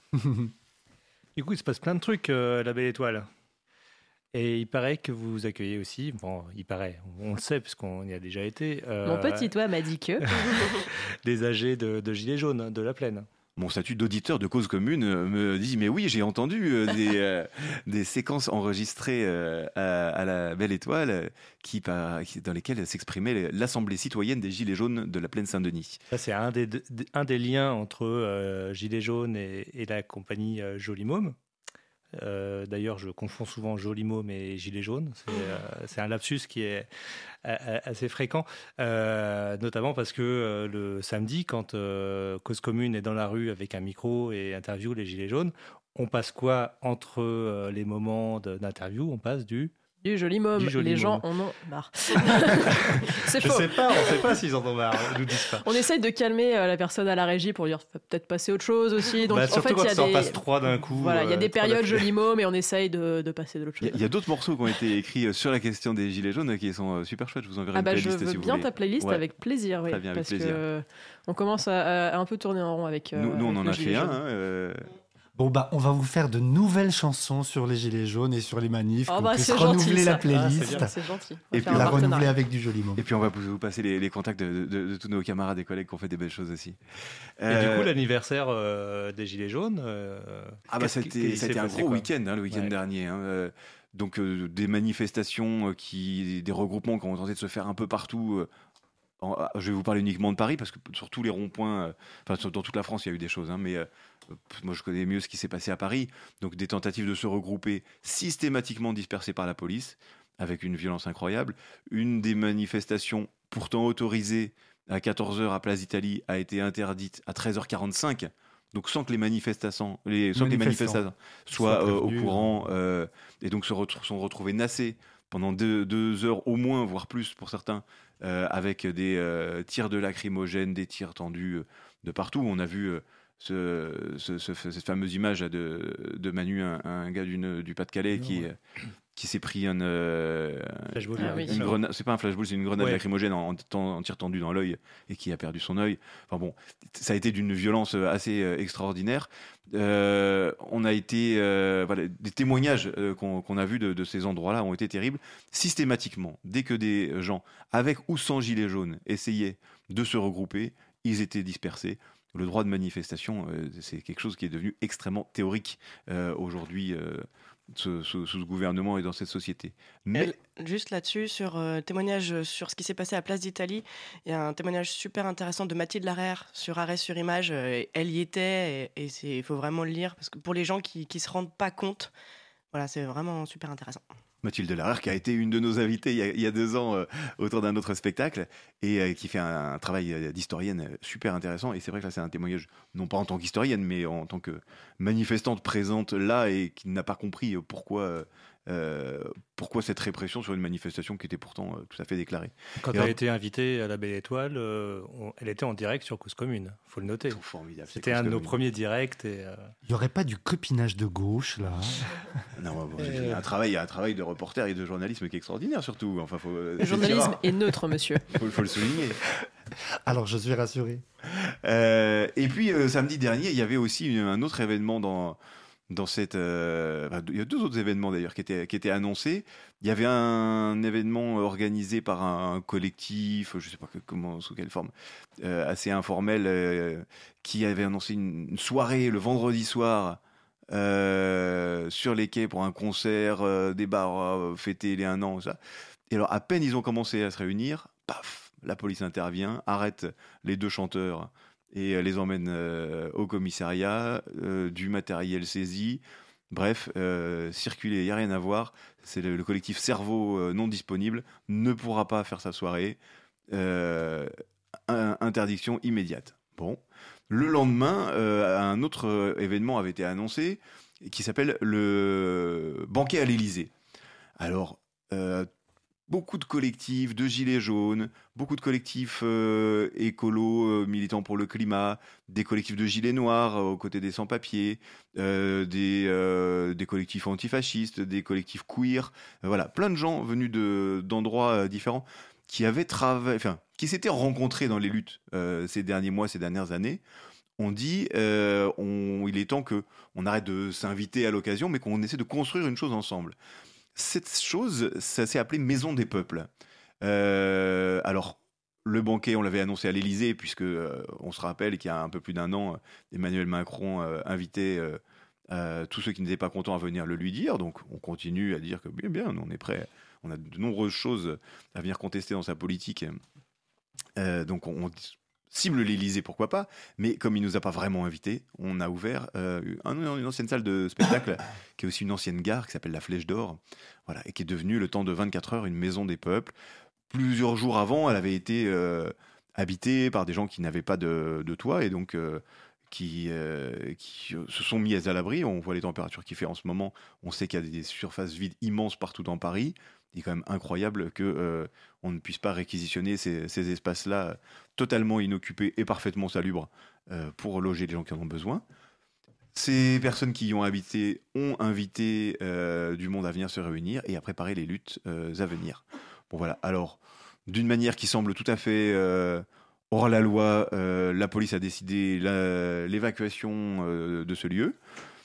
Du coup, il se passe plein de trucs euh, à la Belle Étoile. Et il paraît que vous accueillez aussi, bon, il paraît, on le sait puisqu'on y a déjà été. Euh, Mon petit toit m'a dit que. des âgés de, de Gilets jaunes, de la Plaine. Mon statut d'auditeur de Cause Commune me dit mais oui, j'ai entendu euh, des, euh, des séquences enregistrées euh, à, à la Belle Étoile qui, par, qui, dans lesquelles s'exprimait l'Assemblée citoyenne des Gilets jaunes de la Plaine Saint-Denis. Ça, c'est un des, un des liens entre euh, Gilets jaunes et, et la compagnie euh, Joli Môme. Euh, d'ailleurs, je confonds souvent Joli Môme et Gilets jaunes. C'est, euh, c'est un lapsus qui est assez fréquent, euh, notamment parce que euh, le samedi, quand euh, Cause Commune est dans la rue avec un micro et interview les Gilets jaunes, on passe quoi entre euh, les moments de, d'interview? On passe du... Du Joli Môme, du joli les môme. gens en ont marre. C'est je faux. sais pas, on sait pas s'ils en ont marre, ils nous disent pas. On essaye de calmer euh, la personne à la régie pour dire peut-être passer autre chose aussi. Donc bah, en surtout fait, quand il y a ça des... en passe trois d'un coup. Voilà, il y a euh, des périodes Joli Môme et on essaye de, de passer de l'autre chose. Il y, y a d'autres morceaux qui ont été écrits sur la question des Gilets jaunes qui sont super chouettes. Je vous enverrai ah bah, une playlist je veux si vous bien voulez. ta playlist Ouais. avec plaisir, oui, Très bien, avec parce plaisir. que on commence à, à un peu tourner en rond avec. Euh, Nous, nous, on avec en le a gilet fait un. jaune. Hein, euh... Bon, bah, on va vous faire de nouvelles chansons sur les Gilets jaunes et sur les manifs. Oh qu'on bah, puisse c'est renouveler gentil, la ça. playlist. Ah, c'est bien, c'est gentil. On va Et faire puis un la renouveler partenariat. avec du Joli Môme. Et puis on va vous passer les, les contacts de, de, de tous nos camarades et collègues qui ont fait des belles choses aussi. Et Euh, du coup, l'anniversaire euh, des Gilets jaunes. Euh, Ah bah qu'est-ce qui- c'était, qu'est-ce qui c'était s'est un passé, gros quoi week-end, hein, le week-end Ouais. dernier. hein, euh, donc euh, des manifestations, euh, qui, des regroupements qui ont tenté de se faire un peu partout. euh, en- ah, je vais vous parler uniquement de Paris parce que sur tous les ronds-points, euh, enfin sur- dans toute la France, il y a eu des choses. hein, mais euh, pff, moi, je connais mieux ce qui s'est passé à Paris. Donc des tentatives de se regrouper systématiquement dispersées par la police avec une violence incroyable. Une des manifestations pourtant autorisée à quatorze heures à Place d'Italie a été interdite à treize heures quarante-cinq. Donc sans que les manifestants, les, sans que les Manifestants manifestants soient soient euh, au prévenus, courant euh, et donc se retrou- sont retrouvés nassés pendant deux, deux heures au moins, voire plus pour certains, euh, avec des euh, tirs de lacrymogènes, des tirs tendus euh, de partout. On a vu euh, ce, ce- ce- cette fameuse image de, de Manu, un, un gars d'une- du Pas-de-Calais qui, Ouais. qui s'est pris un, euh, Flashball, un- ah oui. une grenade. C'est pas un flashball, c'est une grenade Ouais. lacrymogène en, en, en tir tendu dans l'œil et qui a perdu son œil. Enfin bon, ça a été d'une violence assez euh, extraordinaire. Euh, on a été, euh, voilà, des témoignages euh, qu'on qu'on a vus de, de ces endroits-là ont été terribles. Systématiquement, dès que des gens, avec ou sans gilet jaune, essayaient de se regrouper, ils étaient dispersés. Le droit de manifestation, euh, c'est quelque chose qui est devenu extrêmement théorique euh, aujourd'hui euh, sous, sous- sous ce gouvernement et dans cette société. Mais Elle- juste là-dessus, sur euh, témoignage sur ce qui s'est passé à Place d'Italie, il y a un témoignage super intéressant de Mathilde Larère sur Arrêt sur Image. euh, elle y était et il faut vraiment le lire parce que pour les gens qui ne se rendent pas compte, voilà, c'est vraiment super intéressant. Mathilde Larère, qui a été une de nos invitées il y a, il y a deux ans euh, autour d'un autre spectacle et euh, qui fait un, un travail euh, d'historienne euh, super intéressant. Et c'est vrai que là, c'est un témoignage, non pas en tant qu'historienne, mais en tant que manifestante présente là et qui n'a pas compris euh, pourquoi, euh, euh, pourquoi cette répression sur une manifestation qui était pourtant euh, tout à fait déclarée. Quand Et elle a alors- été invitée à la Belle Étoile, euh, on- elle était en direct sur Cause Commune, faut le noter. Formidable. C'était Cause un de nos Commune. premiers directs. Et, euh, Il n'y aurait pas du copinage de gauche, là? Non, bon, Euh. il y a un travail, il y a un travail de reporter et de journalisme qui est extraordinaire surtout. Enfin, faut, Le journalisme est neutre, monsieur. faut, faut le souligner. Alors, je suis rassuré. Euh, et puis euh, samedi dernier, il y avait aussi un autre événement dans dans cette. euh, enfin, il y a deux autres événements d'ailleurs qui étaient qui étaient annoncés. Il y avait un événement organisé par un collectif, je sais pas que- comment, sous quelle forme, euh, assez informel, euh, qui avait annoncé une, une soirée le vendredi soir euh, sur les quais pour un concert, euh, des bars, euh, fêter les un an, ça. Et alors, à peine ils ont commencé à se réunir, paf, la police intervient, arrête les deux chanteurs et euh, les emmène euh, au commissariat, euh, du matériel saisi. Bref, euh, circuler, il n'y a rien à voir. C'est le, le collectif Cerveau euh, non disponible, ne pourra pas faire sa soirée. Euh, un, interdiction immédiate. Bon. Le lendemain, euh, un autre euh, événement avait été annoncé qui s'appelle le banquet à l'Élysée. Alors, euh, beaucoup de collectifs de gilets jaunes, beaucoup de collectifs euh, écolos, euh, militants pour le climat, des collectifs de gilets noirs euh, aux côtés des sans-papiers, euh, des, euh, des collectifs antifascistes, des collectifs queer, euh, voilà, plein de gens venus de, d'endroits euh, différents qui avaient travaillé, enfin, qui s'étaient rencontrés dans les luttes euh, ces derniers mois, ces dernières années. On dit, euh, on, il est temps que on arrête de s'inviter à l'occasion, mais qu'on essaie de construire une chose ensemble. Cette chose, ça s'est appelé Maison des Peuples. Euh, alors, le banquet, on l'avait annoncé à l'Élysée, puisque euh, on se rappelle qu'il y a un peu plus d'un an, Emmanuel Macron euh, invitait euh, euh, tous ceux qui n'étaient pas contents à venir le lui dire. Donc, on continue à dire que bien, bien, on est prêt. On a de nombreuses choses à venir contester dans sa politique. Euh, donc, on, on cible l'Élysée, pourquoi pas, mais comme il nous a pas vraiment invités, on a ouvert euh, un, une ancienne salle de spectacle qui est aussi une ancienne gare qui s'appelle la Flèche d'Or, voilà, et qui est devenue le temps de vingt-quatre heures une maison des peuples. Plusieurs jours avant, elle avait été euh, habitée par des gens qui n'avaient pas de, de toit et donc euh, qui, euh, qui se sont mis à l'abri. On voit les températures qu'il fait en ce moment, on sait qu'il y a des surfaces vides immenses partout dans Paris. Il est quand même incroyable qu'on euh, ne puisse pas réquisitionner ces, ces espaces-là totalement inoccupés et parfaitement salubres euh, pour loger les gens qui en ont besoin. Ces personnes qui y ont habité ont invité euh, du monde à venir se réunir et à préparer les luttes euh, à venir. Bon voilà, alors d'une manière qui semble tout à fait euh, hors la loi, euh, la police a décidé la, l'évacuation euh, de ce lieu.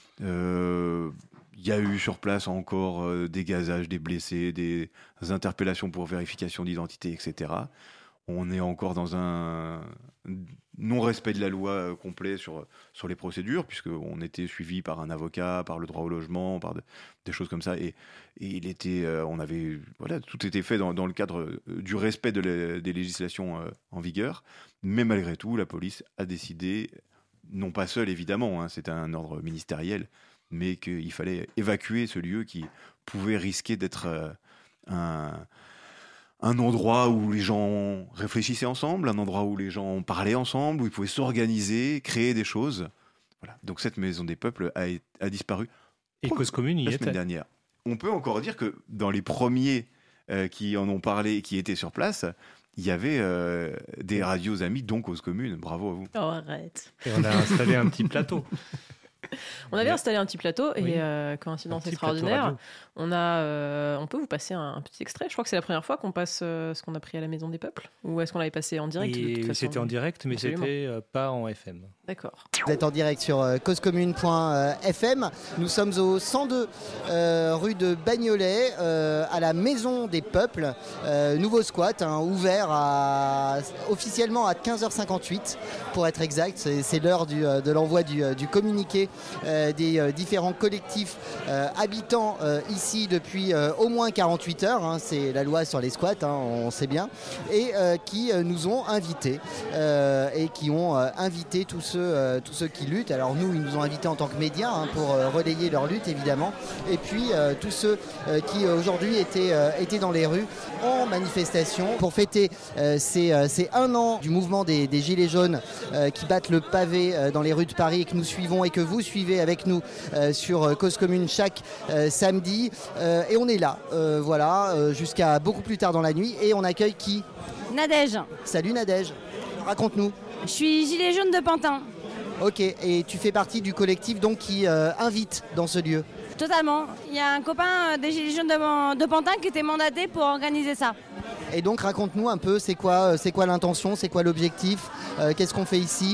Euh, Il y a eu sur place encore euh, des gazages, des blessés, des interpellations pour vérification d'identité, et cetera. On est encore dans un non-respect de la loi euh, complet sur, sur les procédures, puisqu'on était suivi par un avocat, par le droit au logement, par de, des choses comme ça. Et, et il était, euh, on avait, voilà, tout était fait dans, dans le cadre du respect de la, des législations euh, en vigueur. Mais malgré tout, la police a décidé, non pas seule évidemment, hein, c'est un ordre ministériel, mais qu'il fallait évacuer ce lieu qui pouvait risquer d'être euh, un, un endroit où les gens réfléchissaient ensemble, un endroit où les gens parlaient ensemble, où ils pouvaient s'organiser, créer des choses. Voilà. Donc cette Maison des Peuples a, a disparu. Et Cause Commune y la était. semaine dernière. On peut encore dire que dans les premiers euh, qui en ont parlé, qui étaient sur place, il y avait euh, des radios amies, dont Cause Commune. Bravo à vous. Oh, arrête. Et on a installé un petit plateau. On avait installé un petit plateau et Oui. euh, coïncidence Un petit extraordinaire, plateau on a, euh, on peut vous passer un, un petit extrait. Je crois que c'est la première fois qu'on passe euh, ce qu'on a pris à la Maison des Peuples, ou est-ce qu'on l'avait passé en direct de toute Et façon c'était en direct, mais Absolument. c'était euh, pas en F M. D'accord. Vous êtes en direct sur euh, cause commune point f m. Nous sommes au cent deux euh, rue de Bagnolet, euh, à la Maison des Peuples, euh, nouveau squat, hein, ouvert à, officiellement à quinze heures cinquante-huit pour être exact. C'est, c'est l'heure du, euh, de l'envoi du, euh, du communiqué euh, des euh, différents collectifs euh, habitants euh, ici depuis euh, au moins quarante-huit heures. Hein, c'est la loi sur les squats, hein, on sait bien, et euh, qui euh, nous ont invités euh, et qui ont euh, invité tous ceux, euh, tous ceux qui luttent. Alors nous, ils nous ont invités en tant que médias hein, pour euh, relayer leur lutte évidemment, et puis euh, tous ceux euh, qui euh, aujourd'hui étaient, euh, étaient dans les rues en manifestation pour fêter euh, ces, euh, ces un an du mouvement des, des Gilets jaunes euh, qui battent le pavé euh, dans les rues de Paris et que nous suivons et que vous suivez avec nous euh, sur euh, Cause Commune chaque euh, samedi. Euh, et on est là, euh, voilà, euh, jusqu'à beaucoup plus tard dans la nuit, et on accueille qui ? Nadège. Salut Nadège, raconte-nous. Je suis gilet jaune de Pantin. Ok, et tu fais partie du collectif donc qui euh, invite dans ce lieu. Totalement. Il y a un copain euh, des gilets jaunes de, de Pantin qui était mandaté pour organiser ça. Et donc raconte-nous un peu, c'est quoi, euh, c'est quoi l'intention, c'est quoi l'objectif, euh, qu'est-ce qu'on fait ici ?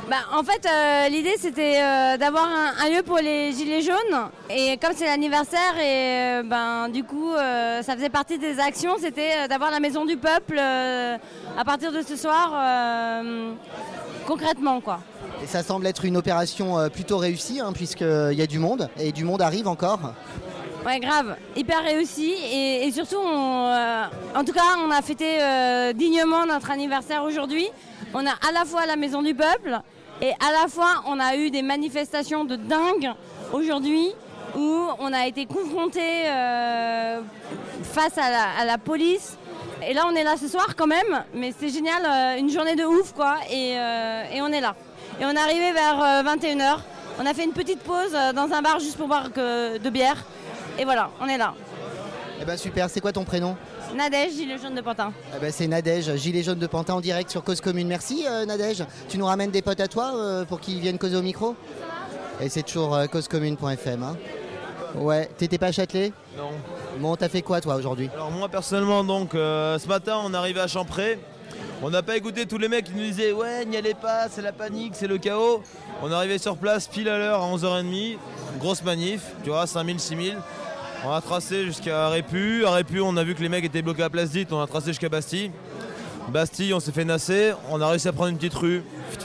Bah, en fait, euh, l'idée c'était euh, d'avoir un, un lieu pour les gilets jaunes. Et comme c'est l'anniversaire, et euh, ben du coup, euh, ça faisait partie des actions, c'était euh, d'avoir la maison du peuple euh, à partir de ce soir, euh, concrètement quoi. Et ça semble être une opération euh, plutôt réussie, hein, puisqu'il y a du monde, et du monde arrive encore. Ouais, grave, hyper réussi. Et, et surtout, on, euh, en tout cas, on a fêté euh, dignement notre anniversaire aujourd'hui. On a à la fois la maison du peuple, et à la fois, on a eu des manifestations de dingue aujourd'hui où on a été confrontés euh, face à la, à la police. Et là, on est là ce soir quand même, mais c'est génial, euh, une journée de ouf quoi, et, euh, et on est là. Et on est arrivé vers euh, vingt et une heures. On a fait une petite pause euh, dans un bar juste pour boire que de bière. Et voilà, on est là. Eh ben super, c'est quoi ton prénom ? Nadège, gilet jaune de Pantin. Eh ben c'est Nadège, gilet jaune de Pantin en direct sur Cause Commune. Merci euh, Nadège. Tu nous ramènes des potes à toi euh, pour qu'ils viennent causer au micro ? Et c'est toujours euh, cause commune point f m. Hein. Ouais, t'étais pas à Châtelet ? Non. Bon, t'as fait quoi toi aujourd'hui ? Alors moi personnellement, donc euh, ce matin on est arrivé à Champré. On n'a pas écouté tous les mecs qui nous disaient ouais, n'y allez pas, c'est la panique, c'est le chaos. On est arrivé sur place pile à l'heure à onze heures trente, grosse manif, tu vois, cinq mille, six mille. On a tracé jusqu'à Répu. À Répu, on a vu que les mecs étaient bloqués à Place d'It, on a tracé jusqu'à Bastille. Bastille, on s'est fait nasser, on a réussi à prendre une petite rue.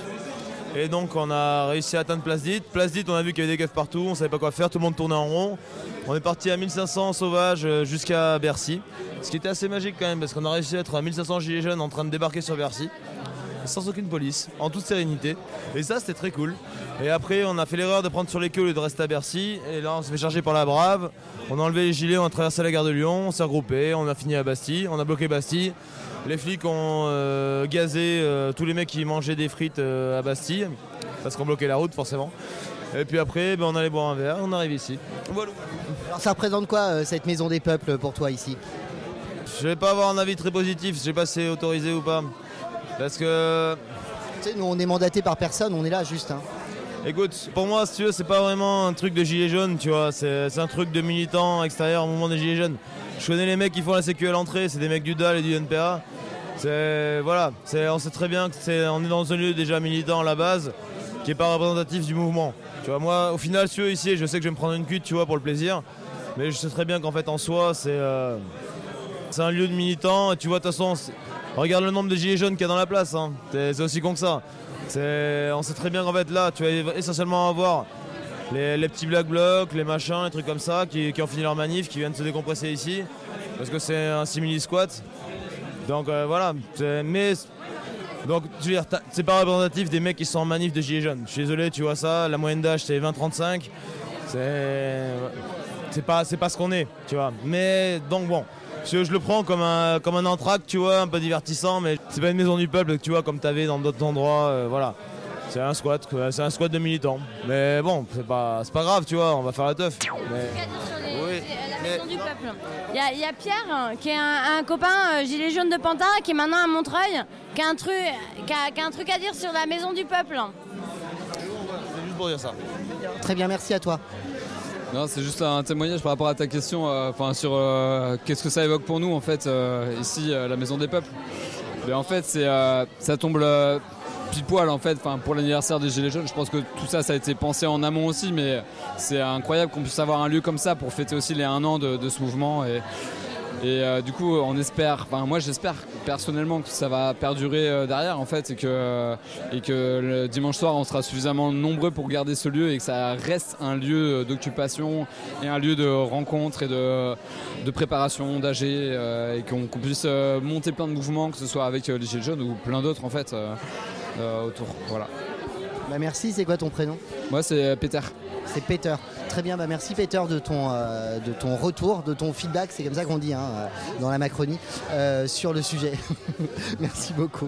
Et donc on a réussi à atteindre Place d'It. Place d'It, on a vu qu'il y avait des keufs partout, on savait pas quoi faire, tout le monde tournait en rond. On est parti à mille cinq cents sauvages jusqu'à Bercy. Ce qui était assez magique quand même, parce qu'on a réussi à être à mille cinq cents gilets jaunes en train de débarquer sur Bercy. Sans aucune police, en toute sérénité. Et ça, c'était très cool. Et après, on a fait l'erreur de prendre sur les queues au lieu de rester à Bercy. Et là, on s'est fait charger par la Brave. On a enlevé les gilets, on a traversé la gare de Lyon, on s'est regroupé, on a fini à Bastille, on a bloqué Bastille. Les flics ont euh, gazé euh, tous les mecs qui mangeaient des frites euh, à Bastille, parce qu'on bloquait la route forcément. Et puis après, ben, on allait boire un verre, on arrive ici. Voilà. Alors ça représente quoi euh, cette maison des peuples pour toi ici ? Je vais pas avoir un avis très positif, je sais pas si c'est autorisé ou pas. Parce que... Tu sais, nous on est mandaté par personne, on est là juste. Hein. Écoute, pour moi, si tu veux, c'est pas vraiment un truc de gilets jaunes, tu vois. C'est, c'est un truc de militants extérieurs au mouvement des gilets jaunes. Je connais les mecs qui font la sécu à l'entrée, c'est des mecs du D A L et du N P A. C'est, voilà, c'est, on sait très bien qu'on est dans un lieu déjà militant à la base, qui est pas représentatif du mouvement. Tu vois, moi, au final, si tu veux, ici, je sais que je vais me prendre une cuite, tu vois, pour le plaisir. Mais je sais très bien qu'en fait, en soi, c'est, euh, c'est un lieu de militants. Et tu vois, de toute façon, regarde le nombre de gilets jaunes qu'il y a dans la place. Hein. C'est, c'est aussi con que ça. C'est, on sait très bien qu'en fait là, tu vas essentiellement avoir les, les petits black blocs, les machins, les trucs comme ça, qui, qui ont fini leur manif, qui viennent se décompresser ici, parce que c'est un simili-squat. Donc euh, voilà, c'est, mais donc je veux dire, c'est pas représentatif des mecs qui sont en manif de gilets jaunes. Je suis désolé, tu vois ça, la moyenne d'âge c'est vingt trente-cinq, c'est, c'est pas, c'est pas ce qu'on est, tu vois. Mais donc bon. Je, je le prends comme un, comme un entracte, tu vois, un peu divertissant, mais c'est pas une maison du peuple, tu vois, comme t'avais dans d'autres endroits, euh, voilà. C'est un squat, c'est un squat de militants. Mais bon, c'est pas, c'est pas grave, tu vois, on va faire la teuf. Mais... Oui, la maison du peuple. Il y, a, il y a Pierre, qui est un, un copain euh, gilet jaune de Pantin, qui est maintenant à Montreuil, qui a, un truc, qui, a, qui a un truc à dire sur la maison du peuple. C'est juste pour dire ça. Très bien, merci à toi. Non, c'est juste un témoignage par rapport à ta question, enfin euh, sur euh, qu'est-ce que ça évoque pour nous en fait euh, ici euh, la Maison des Peuples. Mais en fait, c'est euh, ça tombe euh, pile poil en fait, enfin pour l'anniversaire des Gilets jaunes. Je pense que tout ça, ça a été pensé en amont aussi, mais c'est incroyable qu'on puisse avoir un lieu comme ça pour fêter aussi les un an de, de ce mouvement. Et, et euh, du coup, on espère, enfin moi j'espère personnellement que ça va perdurer euh, derrière en fait, et que, euh, et que le dimanche soir on sera suffisamment nombreux pour garder ce lieu et que ça reste un lieu d'occupation et un lieu de rencontre et de, de préparation d'A G euh, et qu'on, qu'on puisse euh, monter plein de mouvements, que ce soit avec euh, les Gilets jaunes ou plein d'autres en fait euh, euh, autour. Voilà. Bah merci, c'est quoi ton prénom ? Moi c'est Peter. C'est Peter. Très bien, bah merci Peter de ton, euh, de ton retour, de ton feedback, c'est comme ça qu'on dit hein, dans la Macronie, euh, sur le sujet. Merci beaucoup.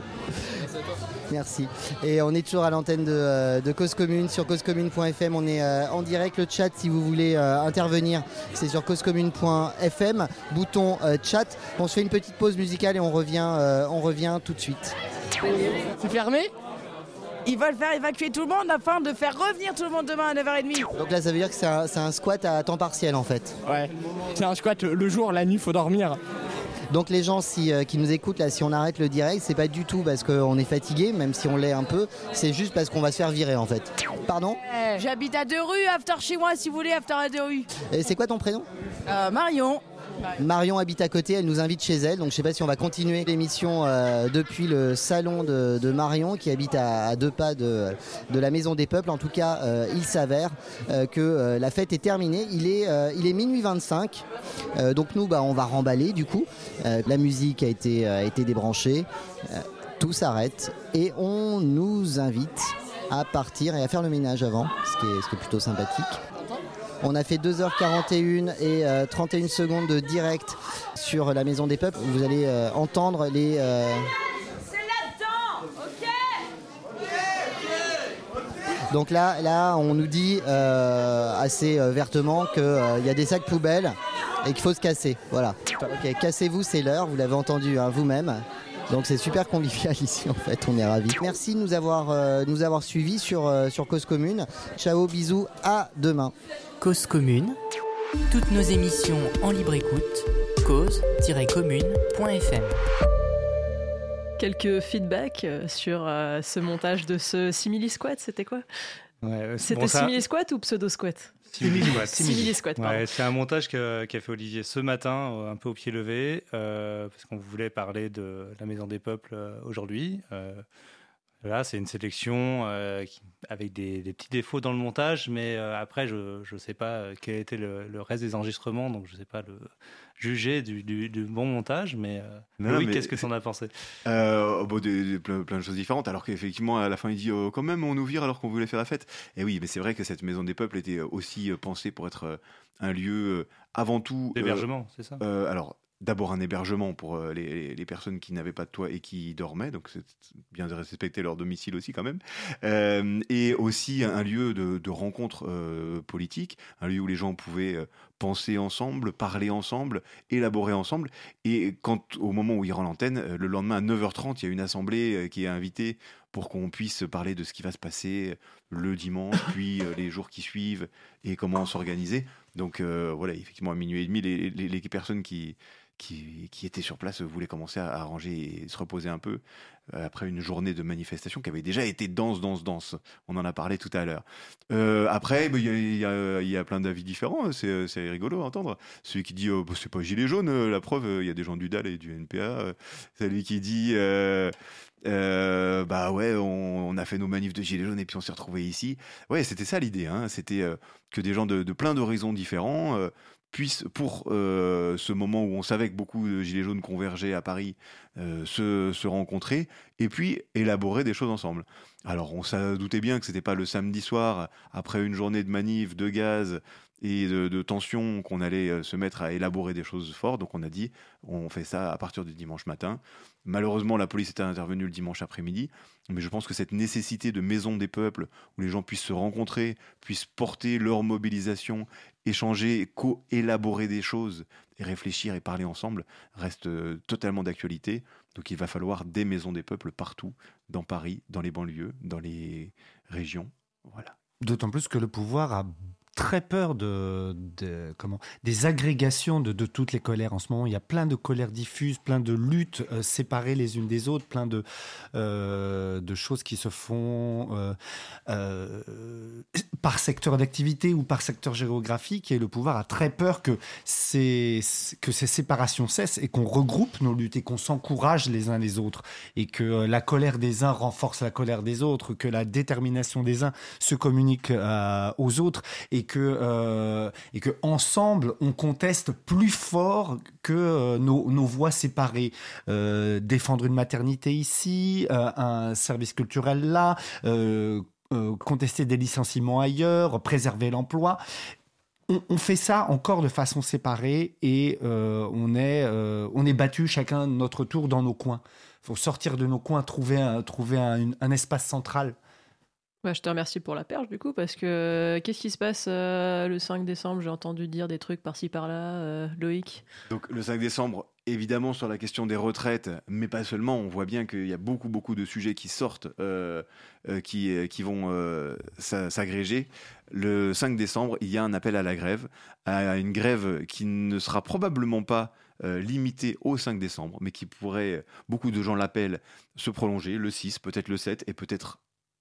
Merci. Et on est toujours à l'antenne de, de Cause Commune sur cause commune point f m. On est euh, en direct, le chat si vous voulez euh, intervenir, c'est sur cause commune point f m, bouton euh, chat. On se fait une petite pause musicale et on revient, euh, on revient tout de suite. C'est fermé ? Ils veulent faire évacuer tout le monde afin de faire revenir tout le monde demain à neuf heures trente. Donc là, ça veut dire que c'est un, c'est un squat à temps partiel en fait. Ouais, c'est un squat le jour, la nuit, faut dormir. Donc les gens si, euh, qui nous écoutent, là, si on arrête le direct, c'est pas du tout parce qu'on est fatigué, même si on l'est un peu, c'est juste parce qu'on va se faire virer en fait. Pardon ? Eh, j'habite à deux rues, after chez moi si vous voulez, after à deux rues. Et c'est quoi ton prénom ? euh, Marion. Marion habite à côté, elle nous invite chez elle, donc je sais pas si on va continuer l'émission euh, depuis le salon de, de Marion qui habite à, à deux pas de, de la Maison des Peuples. En tout cas, euh, il s'avère euh, que euh, la fête est terminée, il est, euh, il est minuit vingt-cinq, euh, donc nous bah, on va remballer du coup, euh, la musique a été, a été débranchée, euh, tout s'arrête et on nous invite à partir et à faire le ménage avant, ce qui est, ce qui est plutôt sympathique. On a fait deux heures quarante et un et euh, trente et une secondes de direct sur la Maison des Peuples. Vous allez euh, entendre les... Euh... C'est là-dedans, ok ? Donc là, là, on nous dit euh, assez euh, vertement qu'il euh, y a des sacs poubelles et qu'il faut se casser. Voilà. Ok, cassez-vous, c'est l'heure, vous l'avez entendu hein, vous-même. Donc c'est super convivial ici en fait, on est ravis. Merci de nous avoir, euh, nous avoir suivis sur, euh, sur Cause Commune. Ciao, bisous, à demain. Cause Commune, toutes nos émissions en libre écoute, cause tiret commune point f m. Quelques feedbacks sur euh, ce montage de ce simili-squat, c'était quoi ? Ouais, C'était bon, ça... simili-squat ou pseudo-squat ? Simili-squat. Simili-squat, pardon. Ouais, c'est un montage qu'a, qu'a fait Olivier ce matin, un peu au pied levé, euh, parce qu'on voulait parler de la Maison des Peuples euh, aujourd'hui. Euh, Là, c'est une sélection euh, qui, avec des, des petits défauts dans le montage, mais euh, après, je ne sais pas quel était le, le reste des enregistrements, donc je ne sais pas le juger du, du, du bon montage, mais euh, non, oui, mais... qu'est-ce que tu en as pensé ? euh, bon, des, des, plein, plein de choses différentes, alors qu'effectivement, à la fin, il dit oh, « quand même, on nous vire alors qu'on voulait faire la fête ». Et oui, mais c'est vrai que cette Maison des Peuples était aussi pensée pour être un lieu, avant tout... D'hébergement, euh, c'est ça euh, Alors, d'abord un hébergement pour euh, les, les personnes qui n'avaient pas de toit et qui dormaient, donc c'est bien de respecter leur domicile aussi quand même, euh, et aussi un lieu de, de rencontre euh, politique, un lieu où les gens pouvaient euh, penser ensemble, parler ensemble, élaborer ensemble, et quand au moment où il rend l'antenne, euh, le lendemain à neuf heures trente, il y a une assemblée euh, qui est invitée pour qu'on puisse parler de ce qui va se passer le dimanche, puis euh, les jours qui suivent, et comment s'organiser. Donc euh, voilà, effectivement à minuit et demi, les, les, les personnes qui Qui, qui étaient sur place voulaient commencer à, à ranger et se reposer un peu euh, après une journée de manifestation qui avait déjà été dense, dense, dense. On en a parlé tout à l'heure. Euh, après, il bah, y, y, y, y a plein d'avis différents. C'est, c'est rigolo à entendre. Celui qui dit oh, bah, c'est pas gilet jaune, la preuve, il y a des gens du D A L et du N P A. Celui qui dit euh, euh, bah ouais, on, on a fait nos manifs de gilets jaunes et puis on s'est retrouvés ici. Ouais, c'était ça l'idée. Hein. C'était euh, que des gens de, de plein d'horizons différents. Euh, puissent, pour euh, ce moment où on savait que beaucoup de gilets jaunes convergeaient à Paris, euh, se, se rencontrer et puis élaborer des choses ensemble. Alors on se doutait bien que c'était pas le samedi soir, après une journée de manif, de gaz et de, de tension, qu'on allait se mettre à élaborer des choses fortes. Donc on a dit, on fait ça à partir du dimanche matin. Malheureusement, la police était intervenue le dimanche après-midi, mais je pense que cette nécessité de maison des peuples, où les gens puissent se rencontrer, puissent porter leur mobilisation, échanger, co-élaborer des choses, et réfléchir et parler ensemble, reste euh, totalement d'actualité. Donc il va falloir des maisons des peuples partout, dans Paris, dans les banlieues, dans les régions. Voilà. D'autant plus que le pouvoir a très peur de, de comment des agrégations de, de toutes les colères en ce moment. Il y a plein de colères diffuses, plein de luttes euh, séparées les unes des autres, plein de euh, de choses qui se font euh, euh, par secteur d'activité ou par secteur géographique. Et le pouvoir a très peur que ces que ces séparations cessent et qu'on regroupe nos luttes et qu'on s'encourage les uns les autres et que euh, la colère des uns renforce la colère des autres, que la détermination des uns se communique euh, aux autres et que euh, et que ensemble on conteste plus fort que euh, nos, nos voix séparées. Euh, défendre une maternité ici, euh, un service culturel là, euh, euh, contester des licenciements ailleurs, préserver l'emploi. On, on fait ça encore de façon séparée et euh, on est euh, on est battu chacun de notre tour dans nos coins. Il faut sortir de nos coins, trouver un, trouver un, un espace central. Ouais, je te remercie pour la perche du coup, parce que qu'est-ce qui se passe euh, le cinq décembre ? J'ai entendu dire des trucs par-ci par-là, euh, Loïc. Donc le cinq décembre, évidemment sur la question des retraites, mais pas seulement, on voit bien qu'il y a beaucoup beaucoup de sujets qui sortent, euh, euh, qui, qui vont euh, s'agréger. Le cinq décembre, il y a un appel à la grève, à une grève qui ne sera probablement pas euh, limité au cinq décembre, mais qui pourrait, beaucoup de gens l'appellent, se prolonger le six, peut-être le sept, et peut-être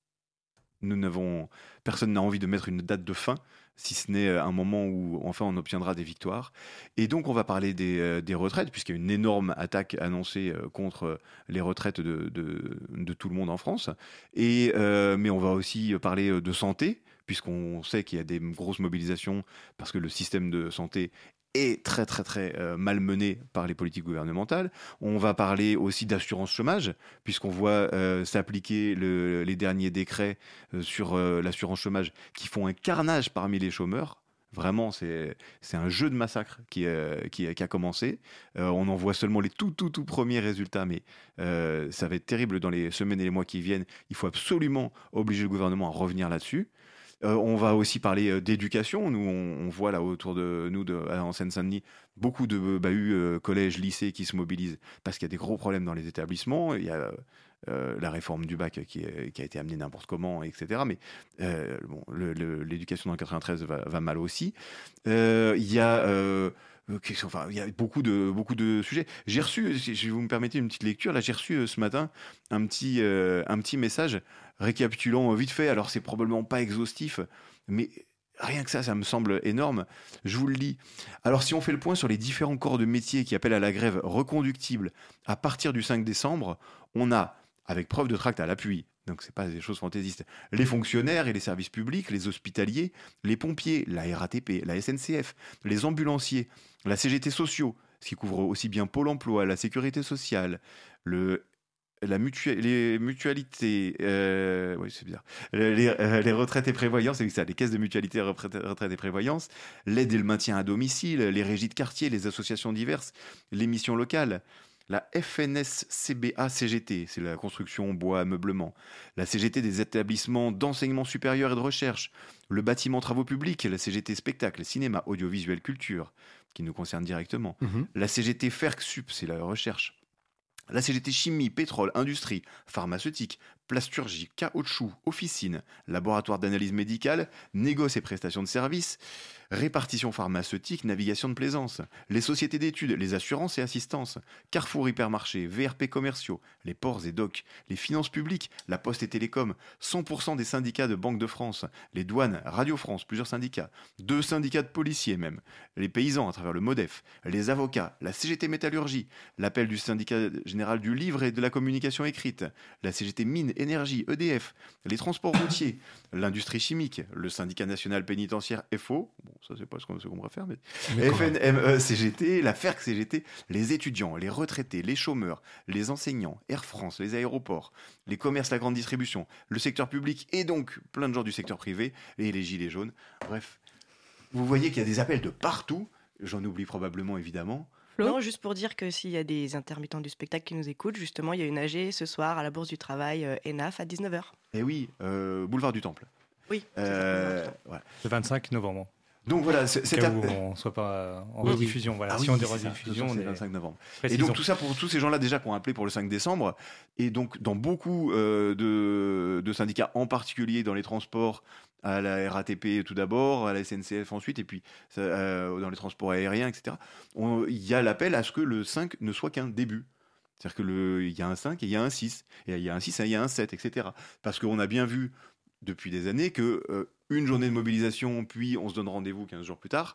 nous n'avons, personne n'a envie de mettre une date de fin, si ce n'est un moment où enfin on obtiendra des victoires. Et donc on va parler des, euh, des retraites, puisqu'il y a une énorme attaque annoncée euh, contre les retraites de, de, de tout le monde en France. Et, euh, mais on va aussi parler de santé, puisqu'on sait qu'il y a des grosses mobilisations, parce que le système de santé est très très très euh, malmené par les politiques gouvernementales. On va parler aussi d'assurance chômage, puisqu'on voit euh, s'appliquer le, les derniers décrets euh, sur euh, l'assurance chômage qui font un carnage parmi les chômeurs. Vraiment, c'est, c'est un jeu de massacre qui, euh, qui, qui a commencé. Euh, on en voit seulement les tout tout tout premiers résultats, mais euh, ça va être terrible dans les semaines et les mois qui viennent. Il faut absolument obliger le gouvernement à revenir là-dessus. Euh, on va aussi parler euh, d'éducation. Nous, on, on voit là autour de nous, de, en Seine-Saint-Denis, beaucoup de bahuts, euh, collèges, lycées qui se mobilisent parce qu'il y a des gros problèmes dans les établissements. Il y a euh, la réforme du bac qui, est, qui a été amenée n'importe comment, et cetera. Mais euh, bon, le, le, l'éducation dans le quatre-vingt-treize va, va mal aussi. Euh, il y a... Euh, Enfin, il y a beaucoup de, beaucoup de sujets. J'ai reçu, si vous me permettez une petite lecture, là j'ai reçu ce matin un petit, euh, un petit message récapitulant vite fait. Alors c'est probablement pas exhaustif, mais rien que ça, ça me semble énorme. Je vous le lis. Alors si on fait le point sur les différents corps de métier qui appellent à la grève reconductible à partir du cinq décembre, on a, avec preuve de tract à l'appui, donc c'est pas des choses fantaisistes, les fonctionnaires et les services publics, les hospitaliers, les pompiers, la R A T P, la S N C F, les ambulanciers, la C G T sociaux, ce qui couvre aussi bien Pôle emploi, la sécurité sociale, le, la mutua- les mutualités, euh, oui c'est bien, les, euh, les retraites et prévoyance, c'est ça, les caisses de mutualité, retraite, retraite et prévoyance, l'aide et le maintien à domicile, les régies de quartier, les associations diverses, les missions locales, la F N S C B A C G T, c'est la construction, bois, ameublement, la C G T des établissements d'enseignement supérieur et de recherche, le bâtiment travaux publics, la C G T spectacle, cinéma, audiovisuel, culture, qui nous concerne directement, Mhm. la C G T FERC-Sup, c'est la recherche, la C G T chimie, pétrole, industrie, pharmaceutique, plasturgie, caoutchouc, officine, laboratoire d'analyse médicale, négoce et prestations de services, répartition pharmaceutique, navigation de plaisance, les sociétés d'études, les assurances et assistances, Carrefour hypermarché, V R P commerciaux, les ports et docks, les finances publiques, la poste et télécom, cent pour cent des syndicats de Banque de France, les douanes, Radio France, plusieurs syndicats, deux syndicats de policiers même, les paysans à travers le MODEF, les avocats, la C G T métallurgie, l'appel du syndicat général du livre et de la communication écrite, la C G T mine, énergie, E D F, les transports routiers, l'industrie chimique, le syndicat national pénitentiaire F O, bon ça c'est pas ce qu'on, ce qu'on préfère, mais, mais F N M E C G T, la FERC-C G T, les étudiants, les retraités, les chômeurs, les enseignants, Air France, les aéroports, les commerces, la grande distribution, le secteur public et donc plein de gens du secteur privé et les gilets jaunes. Bref, vous voyez qu'il y a des appels de partout, j'en oublie probablement évidemment. Non, juste pour dire que s'il y a des intermittents du spectacle qui nous écoutent, justement, il y a une A G ce soir à la Bourse du Travail, euh, E N A F, à dix-neuf heures. Eh oui, euh, boulevard du Temple. Oui. Euh, voilà. Le vingt-cinq novembre. Donc voilà, c'est, c'est cas à... où on ne soit pas en oui, rediffusion. Voilà. Ah si oui, on est en c'est ça, rediffusion, c'est on le est vingt-cinq novembre. Précisons. Et donc tout ça pour tous ces gens-là déjà qui ont appelé pour le cinq décembre. Et donc dans beaucoup euh, de, de syndicats, en particulier dans les transports, à la R A T P tout d'abord, à la S N C F ensuite, et puis euh, dans les transports aériens, et cetera. Il y a l'appel à ce que le cinq ne soit qu'un début. C'est-à-dire qu'il y a un cinq et il y a un six, et il y a un six et il y a un sept, et cetera. Parce qu'on a bien vu depuis des années que euh, une journée de mobilisation, puis on se donne rendez-vous quinze jours plus tard,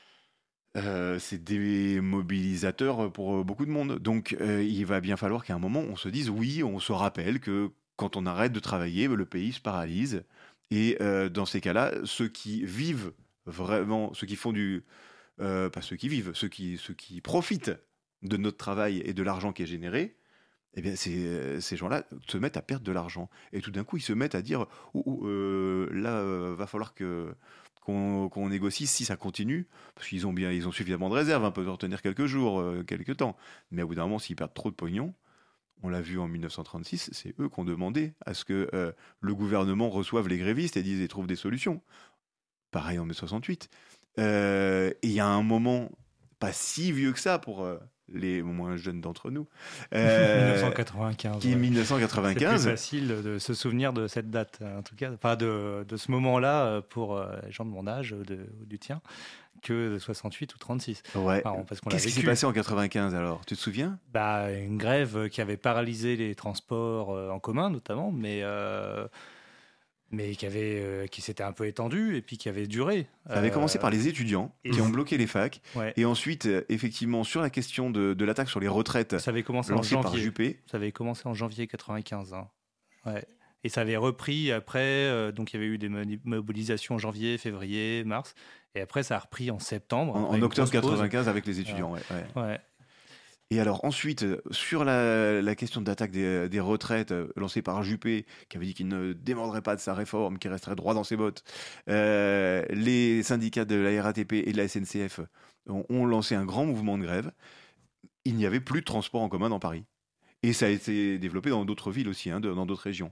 euh, c'est démobilisateur pour beaucoup de monde. Donc euh, il va bien falloir qu'à un moment on se dise oui, on se rappelle que quand on arrête de travailler, le pays se paralyse. Et euh, dans ces cas-là, ceux qui vivent vraiment, ceux qui font du... Euh, pas ceux qui vivent, ceux qui, ceux qui profitent de notre travail et de l'argent qui est généré, eh bien, c'est, ces gens-là se mettent à perdre de l'argent. Et tout d'un coup, ils se mettent à dire oh, oh, euh, là, euh, va falloir que, qu'on, qu'on négocie si ça continue, parce qu'ils ont, bien, ils ont suffisamment de réserves, hein, peuvent retenir quelques jours, euh, quelques temps. Mais au bout d'un moment, s'ils perdent trop de pognon, on l'a vu en dix-neuf cent trente-six, c'est eux qui ont demandé à ce que euh, le gouvernement reçoive les grévistes et dise et trouve des solutions. Pareil en mai soixante-huit. Euh, et il y a un moment, pas si vieux que ça pour... Euh, les moins jeunes d'entre nous. Euh, dix-neuf cent quatre-vingt-quinze. Qui est dix-neuf cent quatre-vingt-quinze. C'est plus facile de se souvenir de cette date, en tout cas, enfin de, de ce moment-là pour les gens de mon âge, de, du tien, que de soixante-huit ou trente-six. Ouais. Pardon, parce qu'on l'a Qu'est-ce qui s'est vécu. passé en quatre-vingt-quinze alors? Tu te souviens? Bah, une grève qui avait paralysé les transports euh, en commun notamment, mais, euh, mais qui, avait, euh, qui s'était un peu étendue et puis qui avait duré. Ça avait Euh, commencé par les étudiants et- qui ont bloqué les facs. Ouais. Et ensuite, euh, effectivement, sur la question de, de l'attaque sur les retraites, Ça avait commencé en lancée par janvier. Juppé. Ça avait commencé en janvier quatre-vingt-quinze. hein. Ouais. Et ça avait repris après, euh, donc il y avait eu des moni- mobilisations en janvier, février, mars, et après ça a repris en septembre. En, après en une octobre grosse pause. quatre-vingt-quinze avec les étudiants. Ouais. ouais, ouais. Ouais. Et alors ensuite, euh, sur la, la question d'attaque des, des retraites euh, lancée par Juppé, qui avait dit qu'il ne démordrait pas de sa réforme, qu'il resterait droit dans ses bottes, euh, les syndicats de la R A T P et de la S N C F ont, ont lancé un grand mouvement de grève. Il n'y avait plus de transport en commun dans Paris. Et ça a été développé dans d'autres villes aussi, hein, de- dans d'autres régions.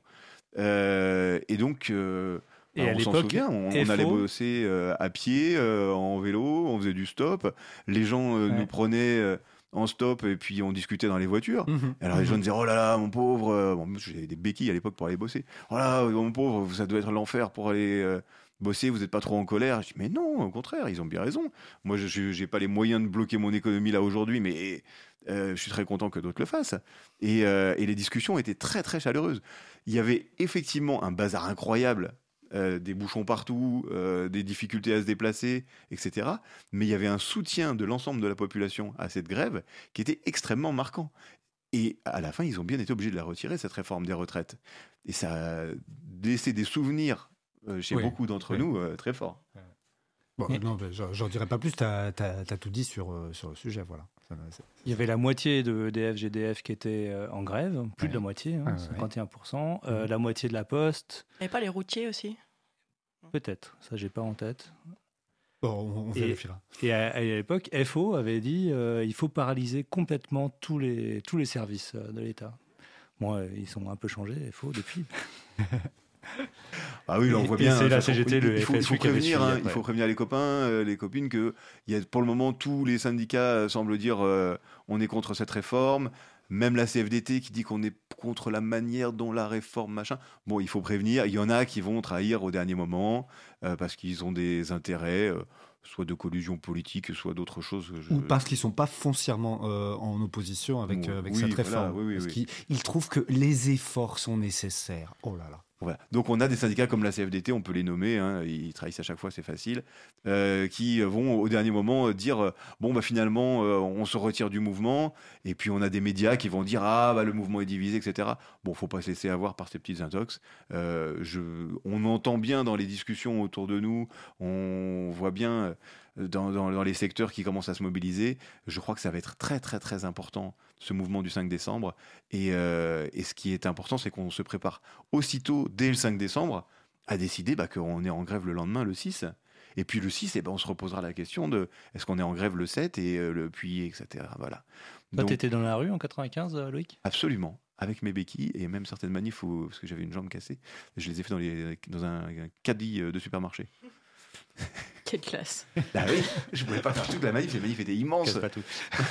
Euh, et donc... euh, Et bah, à on s'en l'époque, souvient, on, on F O allait bosser euh, à pied, euh, en vélo, on faisait du stop. Les gens euh, Ouais. nous prenaient euh, en stop et puis on discutait dans les voitures. Mhm. Alors les Mhm. gens disaient: oh là là, mon pauvre. euh, Bon, moi, j'avais des béquilles à l'époque pour aller bosser. Oh là, mon pauvre, ça doit être l'enfer pour aller euh, bosser. Vous n'êtes pas trop en colère? Je dis: mais non, au contraire, ils ont bien raison. Moi, je n'ai pas les moyens de bloquer mon économie là aujourd'hui, mais euh, je suis très content que d'autres le fassent. Et, euh, et les discussions étaient très très chaleureuses. Il y avait effectivement un bazar incroyable. Euh, des bouchons partout, euh, des difficultés à se déplacer, et cetera. Mais il y avait un soutien de l'ensemble de la population à cette grève qui était extrêmement marquant. Et à la fin, ils ont bien été obligés de la retirer, cette réforme des retraites. Et ça a laissé des souvenirs euh, chez Oui. beaucoup d'entre Oui. nous euh, très forts. Bon, non, mais j'en j'en dirai pas plus, tu as tout dit sur, euh, sur le sujet. Voilà. Ça, c'est- Il y avait la moitié de E D F, G D F qui était euh, en grève, plus de la Ouais. moitié, hein, Ah, ouais. cinquante et un pour cent. Mmh. Euh, La moitié de la Poste, Et pas les routiers aussi? peut-être, ça j'ai pas en tête. Bon, on, on Et- vérifiera. Et à, à l'époque, F O avait dit euh, il faut paralyser complètement tous les, tous les services euh, de l'État. Bon, euh, ils sont un peu changés, F O, depuis. Ah oui, là, on Et- voit et bien. c'est hein, la de toute C G T, façon, le il faut, F il S faut U qui avait prévenir, suivi hein, après. il faut prévenir les copains, euh, les copines que il y a pour le moment tous les syndicats euh, semblent dire euh, on est contre cette réforme. Même la C F D T qui dit qu'on est contre la manière dont la réforme machin. Bon, il faut prévenir. Il y en a qui vont trahir au dernier moment euh, parce qu'ils ont des intérêts, euh, soit de collusion politique, soit d'autres choses. Je- Ou parce qu'ils sont pas foncièrement euh, en opposition avec, Oui, euh, avec oui, cette voilà, réforme. oui, oui, parce oui. qu'ils ils trouvent que les efforts sont nécessaires. Oh là là. Voilà. Donc on a des syndicats comme la C F D T, on peut les nommer, hein, ils trahissent à chaque fois, c'est facile, euh, qui vont au dernier moment dire euh, bon bah finalement euh, on se retire du mouvement, et puis on a des médias qui vont dire ah bah le mouvement est divisé, et cetera. Bon, faut pas se laisser avoir par ces petites intox. Euh, je, on entend bien dans les discussions autour de nous, on voit bien euh, dans, dans, dans les secteurs qui commencent à se mobiliser. Je crois que ça va être très très très important ce mouvement du cinq décembre. Et, euh, et ce qui est important, c'est qu'on se prépare aussitôt, dès le cinq décembre, à décider bah, qu'on est en grève le lendemain, le six. Et puis le six, eh ben, on se reposera la question de est-ce qu'on est en grève le sept, et euh, le, puis, et cetera. Voilà. Toi, Donc, t'étais dans la rue en quatre-vingt-quinze, euh, Loïc? absolument. Avec mes béquilles, et même certaines manifs, où, parce que j'avais une jambe cassée, je les ai fait dans, les, dans un, un caddie de supermarché. Quelle classe. Bah oui, je pouvais pas faire toute la manif, les manifs étaient immenses. Casse pas tout.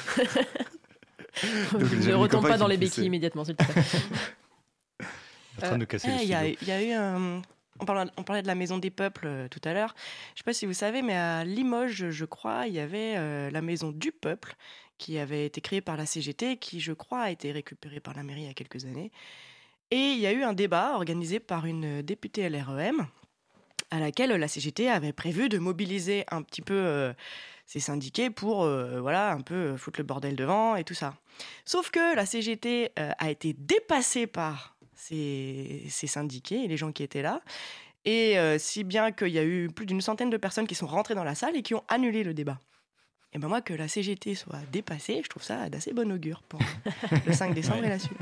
Donc, les Ne amis retombe copains pas qui dans me les poussaient. béquilles immédiatement, s'il te plaît. En train de casser le Eh, Il y, a- stylo. il y a eu un. On parlait, on parlait de la Maison des Peuples euh, tout à l'heure. Je ne sais pas si vous savez, mais à Limoges, je crois, il y avait euh, la Maison du Peuple qui avait été créée par la C G T, qui, je crois, a été récupérée par la mairie il y a quelques années. Et il y a eu un débat organisé par une députée L R E M à laquelle la C G T avait prévu de mobiliser un petit peu euh, ses syndiqués pour euh, voilà, un peu foutre le bordel devant et tout ça. Sauf que la C G T euh, a été dépassée par ces, ces syndiqués et les gens qui étaient là. Et euh, si bien qu'il y a eu plus d'une centaine de personnes qui sont rentrées dans la salle et qui ont annulé le débat. Et ben moi, que la C G T soit dépassée, je trouve ça d'assez bon augure pour le cinq décembre Ouais. et la suite.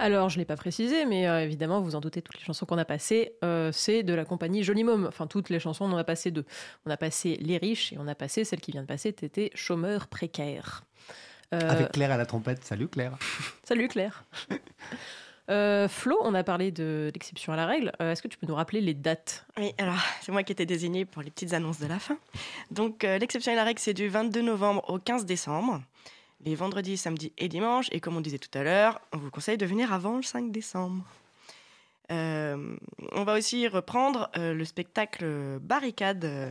Alors, je ne l'ai pas précisé, mais euh, évidemment, vous en doutez, toutes les chansons qu'on a passées, euh, c'est de la compagnie Joli Môme. Enfin, toutes les chansons, on en a passé deux. On a passé Les Riches et on a passé celle qui vient de passer, t'étais Chômeur précaire. Euh... Avec Claire à la trompette. Salut Claire. Salut Claire. euh, Flo, on a parlé de l'exception à la règle. Euh, est-ce que tu peux nous rappeler les dates ? Oui, alors, c'est moi qui étais désignée pour les petites annonces de la fin. Donc, euh, l'exception à la règle, c'est du vingt-deux novembre au quinze décembre. Les vendredis, samedis et dimanches. Et comme on disait tout à l'heure, on vous conseille de venir avant le cinq décembre. Euh, on va aussi reprendre euh, le spectacle Barricade euh,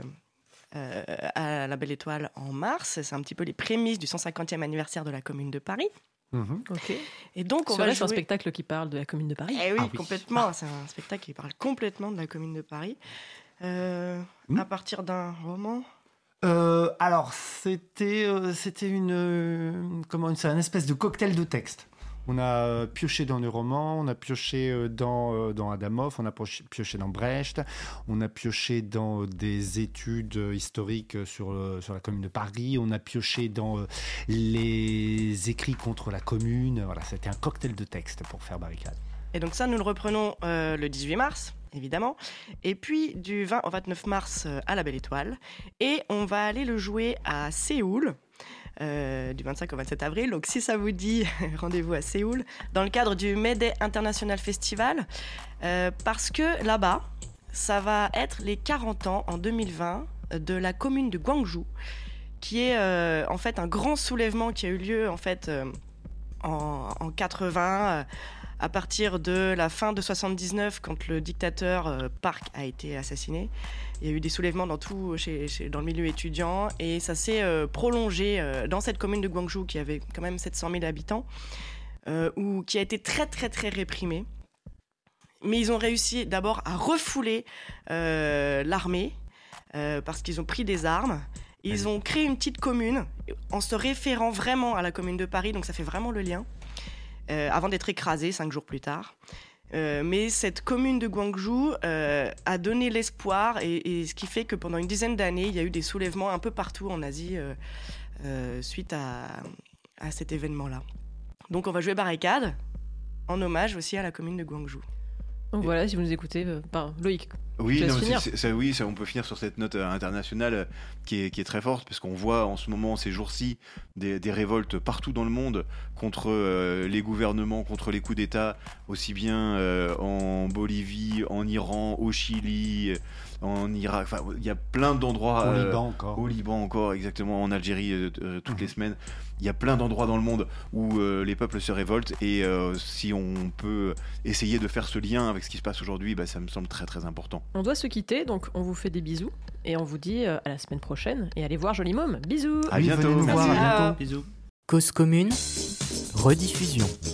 à la Belle Étoile en mars. C'est un petit peu les prémices du cent cinquantième anniversaire de la Commune de Paris. Mmh. Ok. Et donc, on c'est va vrai, jouer... c'est un spectacle qui parle de la Commune de Paris. Eh oui, ah, oui. complètement. Ah. C'est un spectacle qui parle complètement de la Commune de Paris. Euh, mmh. À partir d'un roman... Euh, alors, c'était, euh, c'était une, euh, comment, une, c'est un espèce de cocktail de texte. On a euh, pioché dans le roman, on a pioché euh, dans, euh, dans Adamov, on a pioché dans Brecht, on a pioché dans euh, des études euh, historiques sur, euh, sur la Commune de Paris, on a pioché dans euh, les écrits contre la Commune. Voilà, c'était un cocktail de texte pour faire Barricade. Et donc ça, nous le reprenons euh, le dix-huit mars. Évidemment. Et puis du vingt au vingt-neuf mars euh, à la Belle Étoile. Et on va aller le jouer à Séoul, euh, du vingt-cinq au vingt-sept avril. Donc si ça vous dit, rendez-vous à Séoul, dans le cadre du Mayday International Festival. Euh, parce que là-bas, ça va être les quarante ans en deux mille vingt de la commune de Gwangju, qui est euh, en fait un grand soulèvement qui a eu lieu en fait euh, en, en quatre-vingts. Euh, à partir de la fin de soixante-dix-neuf, quand le dictateur euh, Park a été assassiné. Il y a eu des soulèvements dans, tout, chez, chez, dans le milieu étudiant et ça s'est euh, prolongé euh, dans cette commune de Gwangju qui avait quand même sept cent mille habitants, euh, où, qui a été très très très réprimée. Mais ils ont réussi d'abord à refouler euh, l'armée euh, parce qu'ils ont pris des armes. Ils ont créé une petite commune en se référant vraiment à la commune de Paris, donc ça fait vraiment le lien. Euh, avant d'être écrasé cinq jours plus tard. Euh, mais cette commune de Gwangju euh, a donné l'espoir et, et ce qui fait que pendant une dizaine d'années, il y a eu des soulèvements un peu partout en Asie euh, euh, suite à, à cet événement-là. Donc on va jouer Barricade en hommage aussi à la commune de Gwangju. Donc et... voilà, si vous nous écoutez, euh, pardon, Loïc. Oui, non, c'est, c'est, ça, oui ça, on peut finir sur cette note euh, internationale euh, qui, est, qui est très forte, parce qu'on voit en ce moment, ces jours-ci, des, des révoltes partout dans le monde contre euh, les gouvernements, contre les coups d'État, aussi bien euh, en Bolivie, en Iran, au Chili, en Irak, enfin, il y a plein d'endroits. Au euh, Liban encore. Au Liban encore, exactement, en Algérie, euh, euh, toutes mmh. les semaines. Il y a plein d'endroits dans le monde où euh, les peuples se révoltent et euh, si on peut essayer de faire ce lien avec ce qui se passe aujourd'hui, bah, ça me semble très très important. On doit se quitter, donc on vous fait des bisous et on vous dit euh, à la semaine prochaine et allez voir Joli Môme. Bisous. À bientôt. Venez nous voir, à bientôt. Bisous. Cause commune, rediffusion.